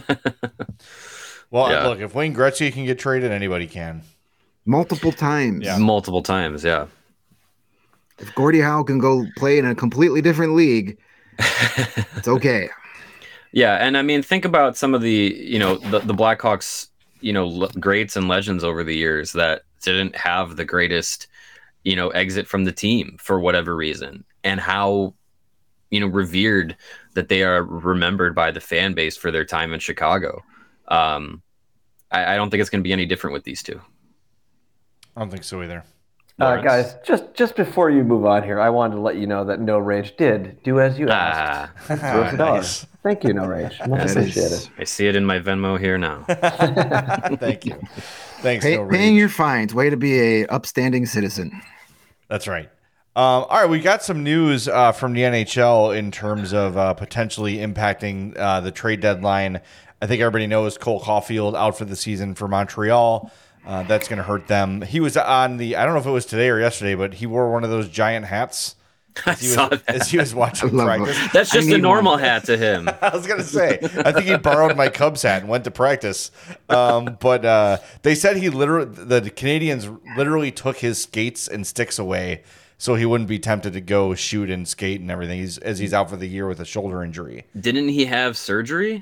Well, look, if Wayne Gretzky can get traded, anybody can. Multiple times. Yeah. Multiple times. Yeah. If Gordie Howe can go play in a completely different league, it's okay. Yeah, and I mean, think about some of the, the Blackhawks, greats and legends over the years that didn't have the greatest, exit from the team for whatever reason, and how, revered that they are remembered by the fan base for their time in Chicago. I don't think it's going to be any different with these two. I don't think so either. Lawrence. Guys, just before you move on here, I wanted to let you know that No Range did do as you asked. Throw us a dollar. Nice. Thank you, No Range. Much That appreciated. is I see it in my Venmo here now. Thank you. Thanks, No paying Rage. your fines. Way to be a upstanding citizen. That's right. All right, we got some news from the NHL in terms of potentially impacting the trade deadline. I think everybody knows Cole Caulfield out for the season for Montreal. That's going to hurt them. He was on I don't know if it was today or yesterday, but he wore one of those giant hats as he was watching love practice. it. That's just I a need normal one. hat to him. I was going to say, I think he borrowed my Cubs hat and went to practice. But they said the Canadians literally took his skates and sticks away so he wouldn't be tempted to go shoot and skate and everything. He's out for the year with a shoulder injury. Didn't he have surgery?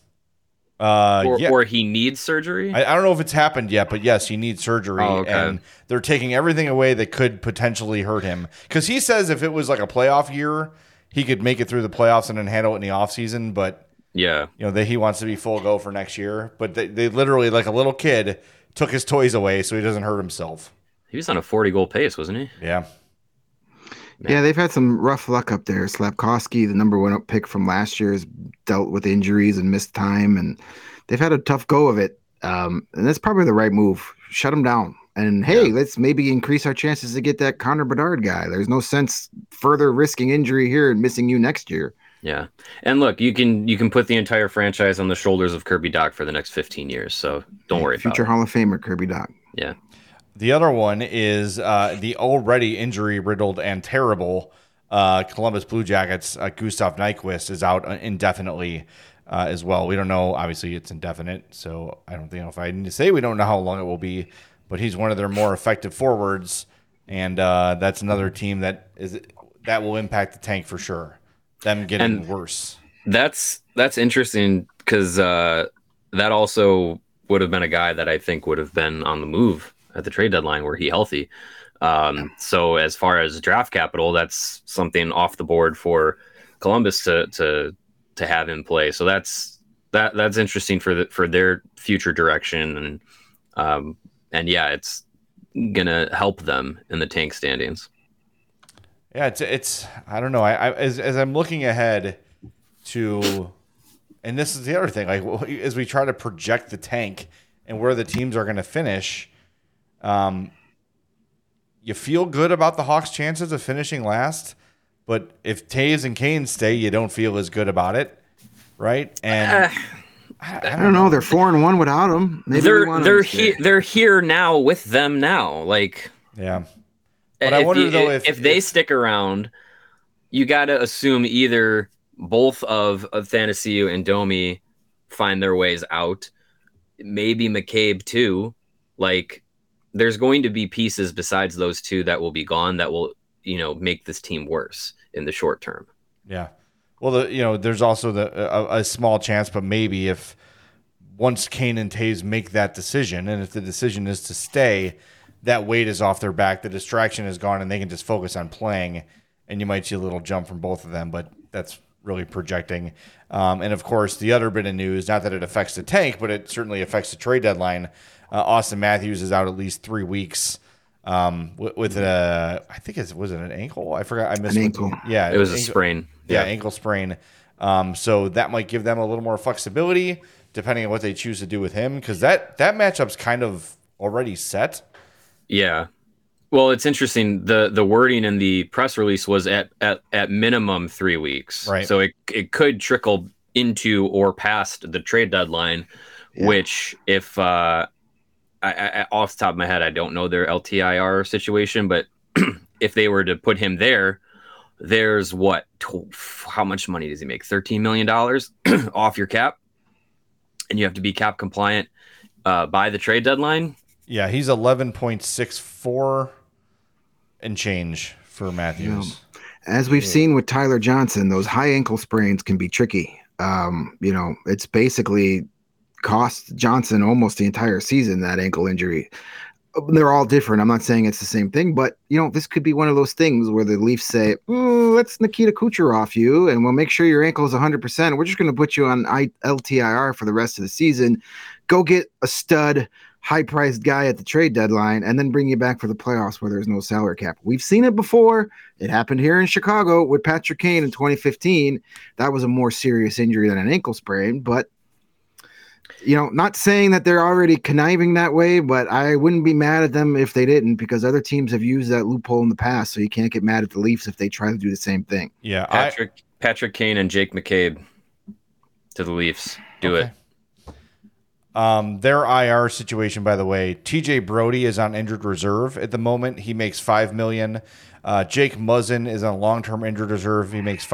Yeah. Or he needs surgery? I don't know if it's happened yet, but yes, he needs surgery, Oh, okay. and they're taking everything away that could potentially hurt him. Because he says if it was like a playoff year, he could make it through the playoffs and then handle it in the offseason, but Yeah. he wants to be full go for next year. But they literally, like a little kid, took his toys away so he doesn't hurt himself. He was on a 40-goal pace, wasn't he? Yeah. Yeah, they've had some rough luck up there. Slafkovsky, the number 1 pick from last year, has dealt with injuries and missed time, and they've had a tough go of it. And that's probably the right move. Shut them down. And hey, let's maybe increase our chances to get that Connor Bedard guy. There's no sense further risking injury here and missing you next year. Yeah. And look, you can put the entire franchise on the shoulders of Kirby Dach for the next 15 years, so don't worry about Future it. Hall of Famer Kirby Dach. Yeah. The other one is the already injury-riddled and terrible Columbus Blue Jackets. Gustav Nyquist is out indefinitely as well. We don't know. Obviously, it's indefinite, so I don't think if I need to say we don't know how long it will be, but he's one of their more effective forwards, and that's another team that will impact the tank for sure. Them getting worse. That's interesting because that also would have been a guy that I think would have been on the move at the trade deadline were he healthy. So as far as draft capital, that's something off the board for Columbus to have in play. So that's interesting for their future direction, and yeah, it's gonna help them in the tank standings. Yeah, it's I don't know. As I'm looking ahead to, and this is the other thing, like as we try to project the tank and where the teams are going to finish, you feel good about the Hawks' chances of finishing last, but if Taves and Kane stay, you don't feel as good about it, right? And I don't know. They're 4-1 without him. Maybe they're here now with them now. Like, yeah. But I wonder though if they stick around, you got to assume either both of Athanasiou and Domi find their ways out. Maybe McCabe too. Like, there's going to be pieces besides those two that will be gone that will, make this team worse in the short term. Yeah. Well, there's also a small chance, but maybe if once Kane and Taves make that decision, and if the decision is to stay, that weight is off their back, the distraction is gone, and they can just focus on playing, and you might see a little jump from both of them, but that's really projecting. And, of course, the other bit of news, not that it affects the tank, but it certainly affects the trade deadline. Austin Matthews is out at least 3 weeks with I think was it an ankle? I forgot. I missed an ankle. Yeah. It was a sprain. Yeah, ankle sprain. So that might give them a little more flexibility depending on what they choose to do with him, because that matchup's kind of already set. Yeah. Well, it's interesting. The wording in the press release was at minimum 3 weeks. Right. So it could trickle into or past the trade deadline, which if I off the top of my head, I don't know their LTIR situation, but if they were to put him there's how much money does he make? $13 million off your cap, and you have to be cap compliant by the trade deadline. Yeah, he's 11.64 and change for Matthews. As we've seen with Tyler Johnson, those high ankle sprains can be tricky. It's basically cost Johnson almost the entire season, that ankle injury. They're all different. I'm not saying it's the same thing, but this could be one of those things where the Leafs say, let's Nikita Kucherov you, and we'll make sure your ankle is 100%. We're just going to put you on LTIR for the rest of the season. Go get a stud high-priced guy at the trade deadline and then bring you back for the playoffs where there's no salary cap. We've seen it before. It happened here in Chicago with Patrick Kane in 2015. That was a more serious injury than an ankle sprain, but not saying that they're already conniving that way, but I wouldn't be mad at them if they didn't, because other teams have used that loophole in the past, so you can't get mad at the Leafs if they try to do the same thing. Yeah, Patrick Kane and Jake McCabe to the Leafs. Do it. Their IR situation, by the way, TJ Brody is on injured reserve at the moment. He makes $5 million. Jake Muzzin is on long-term injured reserve. He makes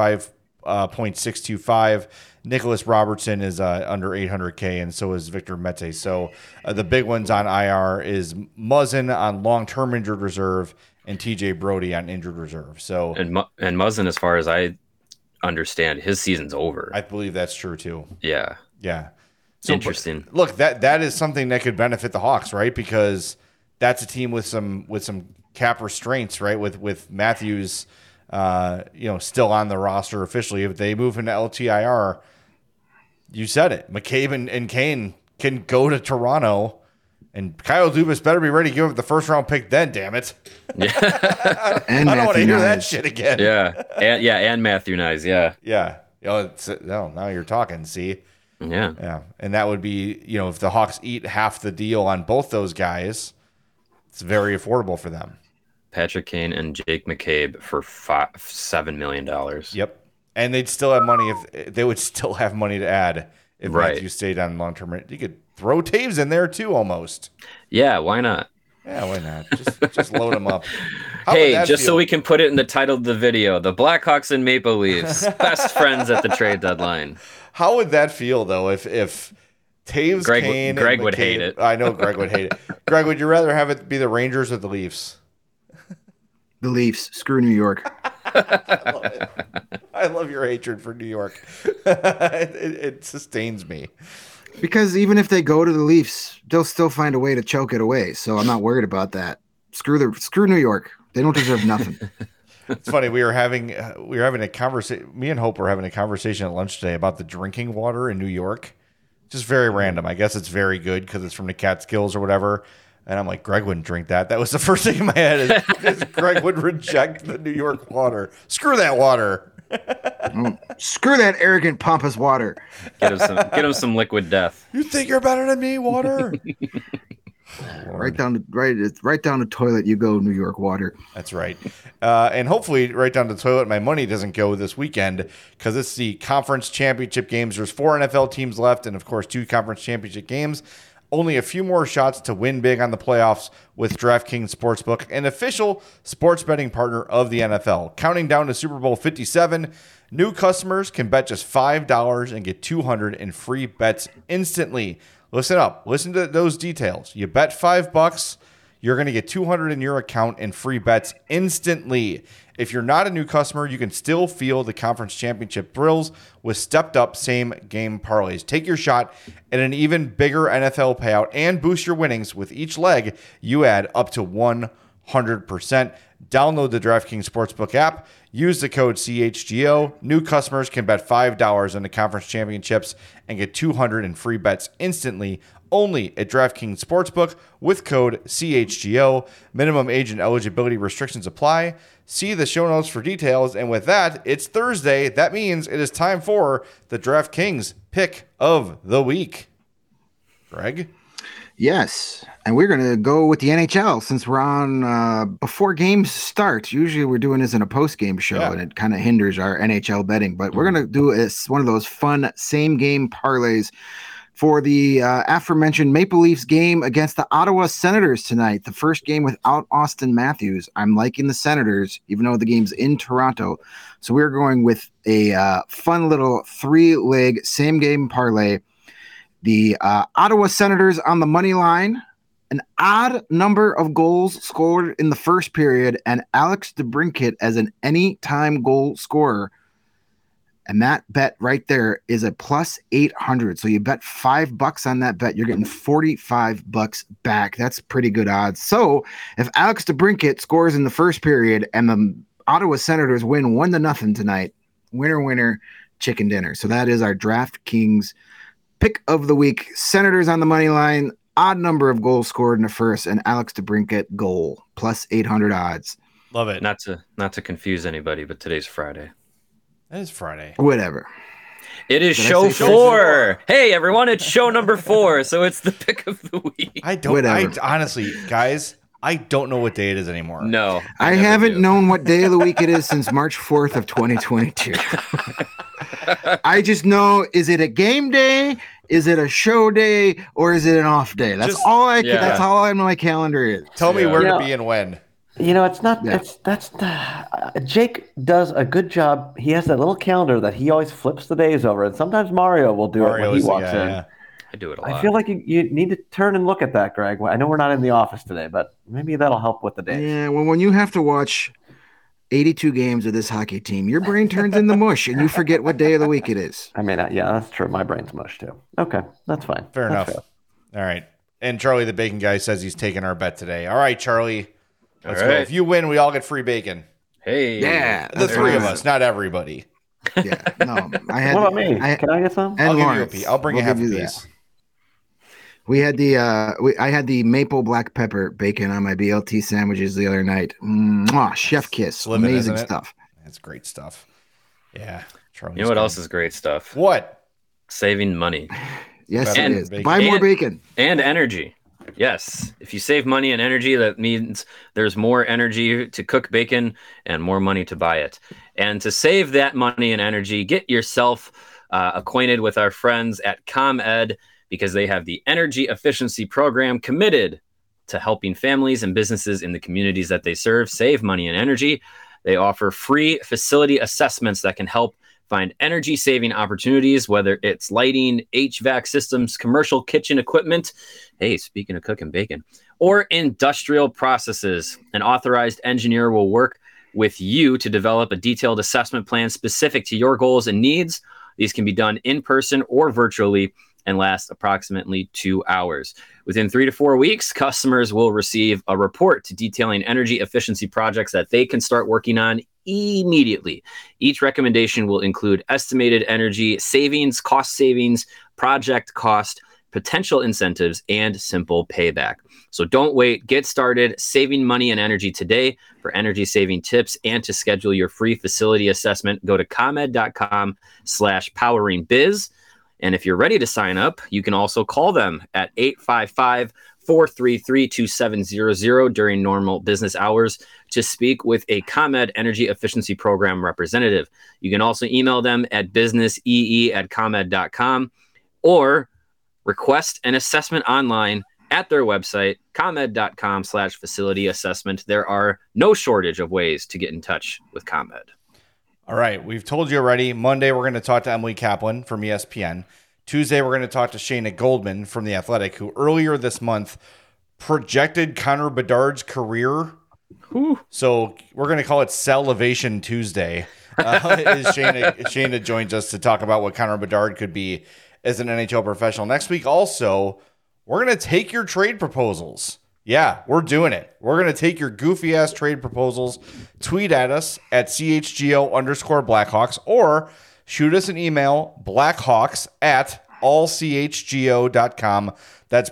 $5.625. Nicholas Robertson is under $800K, and so is Victor Mete. So the big ones on IR is Muzzin on long-term injured reserve and TJ Brody on injured reserve. So and Muzzin, as far as I understand, his season's over. I believe that's true too. Yeah. So, interesting. Look, that is something that could benefit the Hawks, right? Because that's a team with some cap restraints, right? With Matthews, still on the roster officially. If they move into LTIR, you said it. McCabe and Kane can go to Toronto, and Kyle Dubas better be ready to give up the first round pick. Then, damn it! Yeah. I don't want to hear that shit again. Yeah, and Matthew Nyes. Yeah. Now you're talking. See. Yeah. And that would be, if the Hawks eat half the deal on both those guys, it's very affordable for them. Patrick Kane and Jake McCabe for $7 million. Yep. And they'd still have money they would still have money to add if Matthew stayed on long-term. You could throw Taves in there too, almost. Yeah, why not? Yeah, why not? Just load them up. Hey, just so we can put it in the title of the video, the Blackhawks and Maple Leafs, best friends at the trade deadline. How would that feel, though, if Taves, Kane, Greg and would McCabe, hate it. I know Greg would hate it. Greg, would you rather have it be the Rangers or the Leafs? The Leafs. Screw New York. I love it. I love your hatred for New York. It sustains me. Because even if they go to the Leafs, they'll still find a way to choke it away. So I'm not worried about that. Screw New York. They don't deserve nothing. It's funny. We were having a conversation. Me and Hope were having a conversation at lunch today about the drinking water in New York. Just very random. I guess it's very good because it's from the Catskills or whatever. And I'm like, Greg wouldn't drink that. That was the first thing in my head is because Greg would reject the New York water. Screw that water. Screw that arrogant, pompous water. Get him some liquid death. You think you're better than me, water? Right down the toilet you go, New York water. That's right. And hopefully right down the toilet my money doesn't go this weekend because it's the conference championship games. There's 4 NFL teams left and, of course, 2 conference championship games. Only a few more shots to win big on the playoffs with DraftKings Sportsbook, an official sports betting partner of the NFL. Counting down to Super Bowl 57, new customers can bet just $5 and get $200 in free bets instantly. Listen up. Listen to those details. You bet $5, you're going to get $200 in your account and free bets instantly. If you're not a new customer, you can still feel the conference championship thrills with stepped-up same-game parlays. Take your shot at an even bigger NFL payout and boost your winnings with each leg. You add up to 100%. Download the DraftKings Sportsbook app. Use the code CHGO. New customers can bet $5 on the conference championships and get $200 in free bets instantly only at DraftKings Sportsbook with code CHGO. Minimum age and eligibility restrictions apply. See the show notes for details. And with that, it's Thursday. That means it is time for the DraftKings pick of the week. Greg? Yes. And we're going to go with the NHL since we're on before games start. Usually we're doing this in a post-game show, and it kind of hinders our NHL betting. But we're going to do one of those fun same-game parlays for the aforementioned Maple Leafs game against the Ottawa Senators tonight. The first game without Austin Matthews. I'm liking the Senators, even though the game's in Toronto. So we're going with a fun little 3-leg same-game parlay. The Ottawa Senators on the money line, an odd number of goals scored in the first period, and Alex DeBrincat as an anytime goal scorer. And that bet right there is a plus 800. So you bet $5 on that bet, you're getting $45 back. That's pretty good odds. So if Alex DeBrincat scores in the first period and the Ottawa Senators win 1-0 tonight, winner, chicken dinner. So that is our DraftKings pick of the week. Senators on the money line, odd number of goals scored in the first, and Alex DeBrincat goal plus 800 odds. Love it. Not to confuse anybody, but today's Friday. It is Friday. Whatever. It is Did I show say 4. Hey everyone, it's show number 4, so it's the pick of the week. I honestly, guys, I don't know what day it is anymore. No, I never haven't do. known what day of the week it is since March 4th of 2022. I just know, is it a game day? Is it a show day? Or is it an off day? That's Just- all I yeah. that's all on my calendar is. Tell me Yeah. where Yeah. to be and when. It's not. Yeah. Jake does a good job. He has that little calendar that he always flips the days over, and sometimes Mario will do it when he walks in. Yeah. I do it a lot. I feel like you need to turn and look at that, Greg. I know we're not in the office today, but maybe that'll help with the days. Yeah, well, when you have to watch 82 games of this hockey team, your brain turns into mush and you forget what day of the week it is. I mean, yeah, that's true. My brain's mush too. Okay, that's fine. Fair That's enough. All right. And Charlie the Bacon Guy says he's taking our bet today. All right, Charlie. Let's All go. right. If you win, we all get free bacon. Hey, Yeah, The that's three of right. us, not everybody. Yeah, no, I had. What about me? I- Can I get some? and I'll give you a Lawrence. piece. I'll bring We'll you half a give you that. piece. We had the I had the maple black pepper bacon on my BLT sandwiches the other night. Mwah, chef kiss, Slimming, amazing isn't it? stuff. That's great stuff. Yeah. Charlie. You know what else is great stuff? What? Saving money Yes, Better it than is. bacon. Buy more And- bacon. and energy. Yes, if you save money and energy, that means there's more energy to cook bacon and more money to buy it. And to save that money and energy, get yourself acquainted with our friends at ComEd, because they have the energy efficiency program committed to helping families and businesses in the communities that they serve save money and energy. They offer free facility assessments that can help find energy saving opportunities, whether it's lighting, HVAC systems, commercial kitchen equipment. Hey, speaking of cooking bacon, or industrial processes. An authorized engineer will work with you to develop a detailed assessment plan specific to your goals and needs. These can be done in person or virtually and last approximately 2 hours. Within 3 to 4 weeks, customers will receive a report detailing energy efficiency projects that they can start working on immediately. Each recommendation will include estimated energy savings, cost savings, project cost, potential incentives, and simple payback. So don't wait. Get started saving money and energy today. For energy saving tips and to schedule your free facility assessment, go to comed.com/poweringbiz. And if you're ready to sign up, you can also call them at 855-433-2700 during normal business hours to speak with a ComEd Energy Efficiency Program representative. You can also email them at businessee@comed.com or request an assessment online at their website, comed.com/facility assessment. There are no shortage of ways to get in touch with ComEd. All right. We've told you already. Monday, we're going to talk to Emily Kaplan from ESPN. Tuesday, we're going to talk to Shayna Goldman from The Athletic, who earlier this month projected Connor Bedard's career. So we're going to call it Salivation Tuesday. Shayna joins us to talk about what Connor Bedard could be as an NHL professional. Next week, also, we're going to take your trade proposals. Yeah, we're doing it. We're going to take your goofy ass trade proposals, tweet at us at CHGO_Blackhawks, or shoot us an email, blackhawks@allchgo.com. That's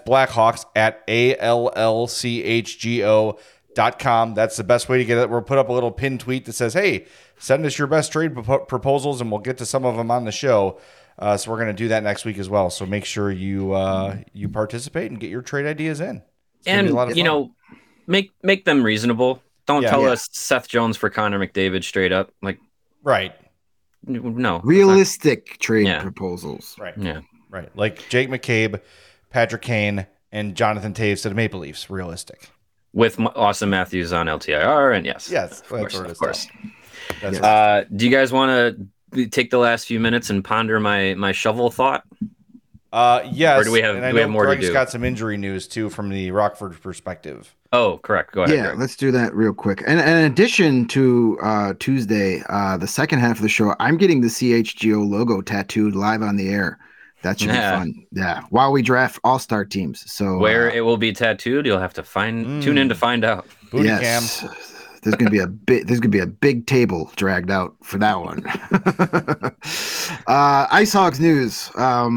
blackhawks@allchgo.com. That's the best way to get it. We'll put up a little pinned tweet that says, hey, send us your best trade proposals, and we'll get to some of them on the show. So we're going to do that next week as well. So make sure you participate and get your trade ideas in. And, you know, make them reasonable. Don't tell Yeah. us Seth Jones for Connor McDavid straight up. Like, Right. no. Realistic trade Yeah. proposals. Right. Yeah. Right. Like Jake McCabe, Patrick Kane, and Jonathan Taves to the Maple Leafs. Realistic. With Austin Matthews on LTIR, and yes. Yes. Of course. Of course. That's Do you guys want to take the last few minutes and ponder my shovel thought? yes. Or do we have- and I do we have know more to Greg's do? got some injury news too from the Rockford perspective. Oh, correct. Go ahead. Yeah, Greg. let's do that real quick. And in addition to Tuesday, the second half of the show, I'm getting the CHGO logo tattooed live on the air. That should Yeah. be fun. Yeah, while we draft all-star teams. So Where it will be tattooed, you'll have to tune in to find out. Booty yes. cam. There's gonna be a big table dragged out for that one. Ice Hogs news.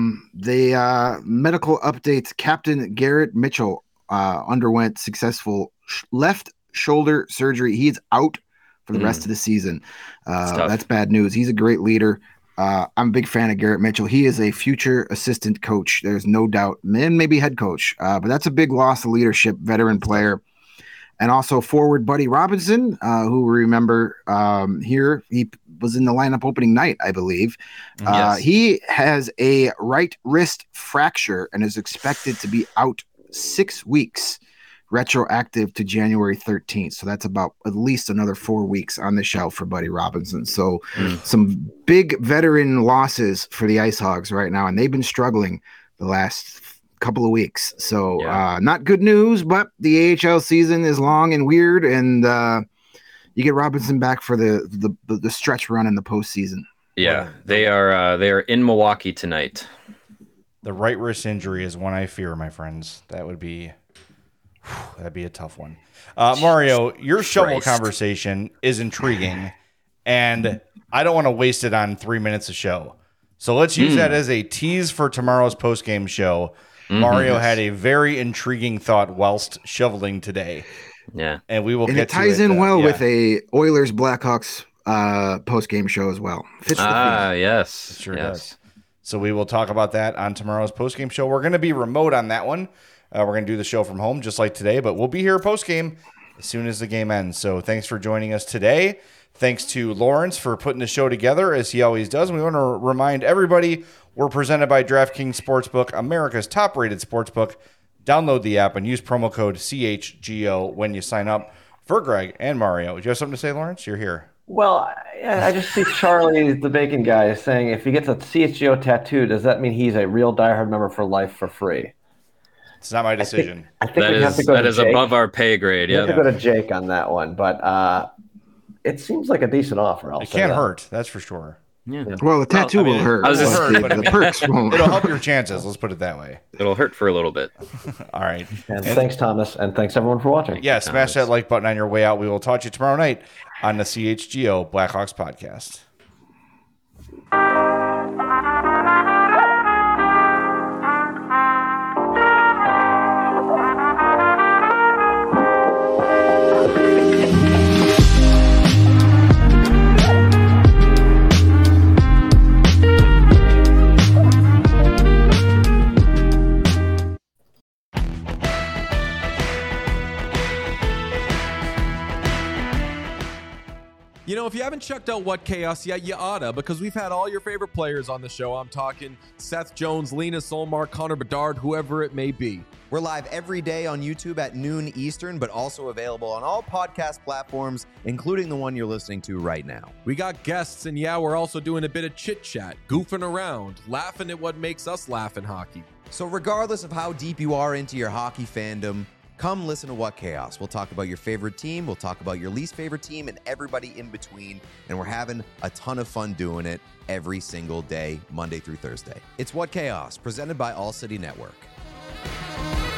The medical updates. Captain Garrett Mitchell underwent successful left shoulder surgery. He's out for the rest of the season. That's bad news. He's a great leader. I'm a big fan of Garrett Mitchell. He is a future assistant coach. There's no doubt. And maybe head coach. But that's a big loss of leadership, veteran player. And also forward Buddy Robinson, who we remember here. He was in the lineup opening night, I believe. Yes. He has a right wrist fracture and is expected to be out 6 weeks, retroactive to January 13th. So that's about at least another 4 weeks on the shelf for Buddy Robinson. So some big veteran losses for the Ice Hogs right now, and they've been struggling the last couple of weeks. So not good news, but the AHL season is long and weird, and you get Robinson back for the stretch run in the postseason. Yeah, they are in Milwaukee tonight. The right wrist injury is one I fear, my friends. That'd be a tough one. Mario, your shovel conversation is intriguing, and I don't want to waste it on 3 minutes of show. So let's use that as a tease for tomorrow's post-game show. Mario had a very intriguing thought whilst shoveling today. Yeah. And we will get to it. It ties in well with a Oilers Blackhawks post-game show as well. Fits the theme. It Yes. sure does. So we will talk about that on tomorrow's post-game show. We're going to be remote on that one. We're going to do the show from home just like today, but we'll be here post-game as soon as the game ends. So thanks for joining us today. Thanks to Lawrence for putting the show together, as he always does. And we want to remind everybody we're presented by DraftKings Sportsbook, America's top-rated sportsbook. Download the app and use promo code CHGO when you sign up. For Greg and Mario, do you have something to say, Lawrence? You're here. Well, I just see Charlie, the bacon guy, saying if he gets a CHGO tattoo, does that mean he's a real diehard member for life for free? It's not my decision. I think we have to go that to is Jake. above our pay grade. We have Yeah. to go to Jake on that one, but it seems like a decent offer. It can't hurt, that's for sure. Yeah. Well, the tattoo will hurt. I was just- The perks won't. It'll help your chances. Let's put it that way. It'll hurt for a little bit. All right. And thanks, Thomas, and thanks everyone for watching. Yeah, smash that like button on your way out. We will talk to you tomorrow night on the CHGO Blackhawks podcast. You know, if you haven't checked out What Chaos yet, you oughta, because we've had all your favorite players on the show. I'm talking Seth Jones, Lena Solmar, Connor Bedard, whoever it may be. We're live every day on YouTube at noon Eastern, but also available on all podcast platforms, including the one you're listening to right now. We got guests, and yeah, we're also doing a bit of chit-chat, goofing around, laughing at what makes us laugh in hockey. So regardless of how deep you are into your hockey fandom, come listen to What Chaos. We'll talk about your favorite team, we'll talk about your least favorite team, and everybody in between, and we're having a ton of fun doing it every single day, Monday through Thursday. It's What Chaos, presented by All City Network.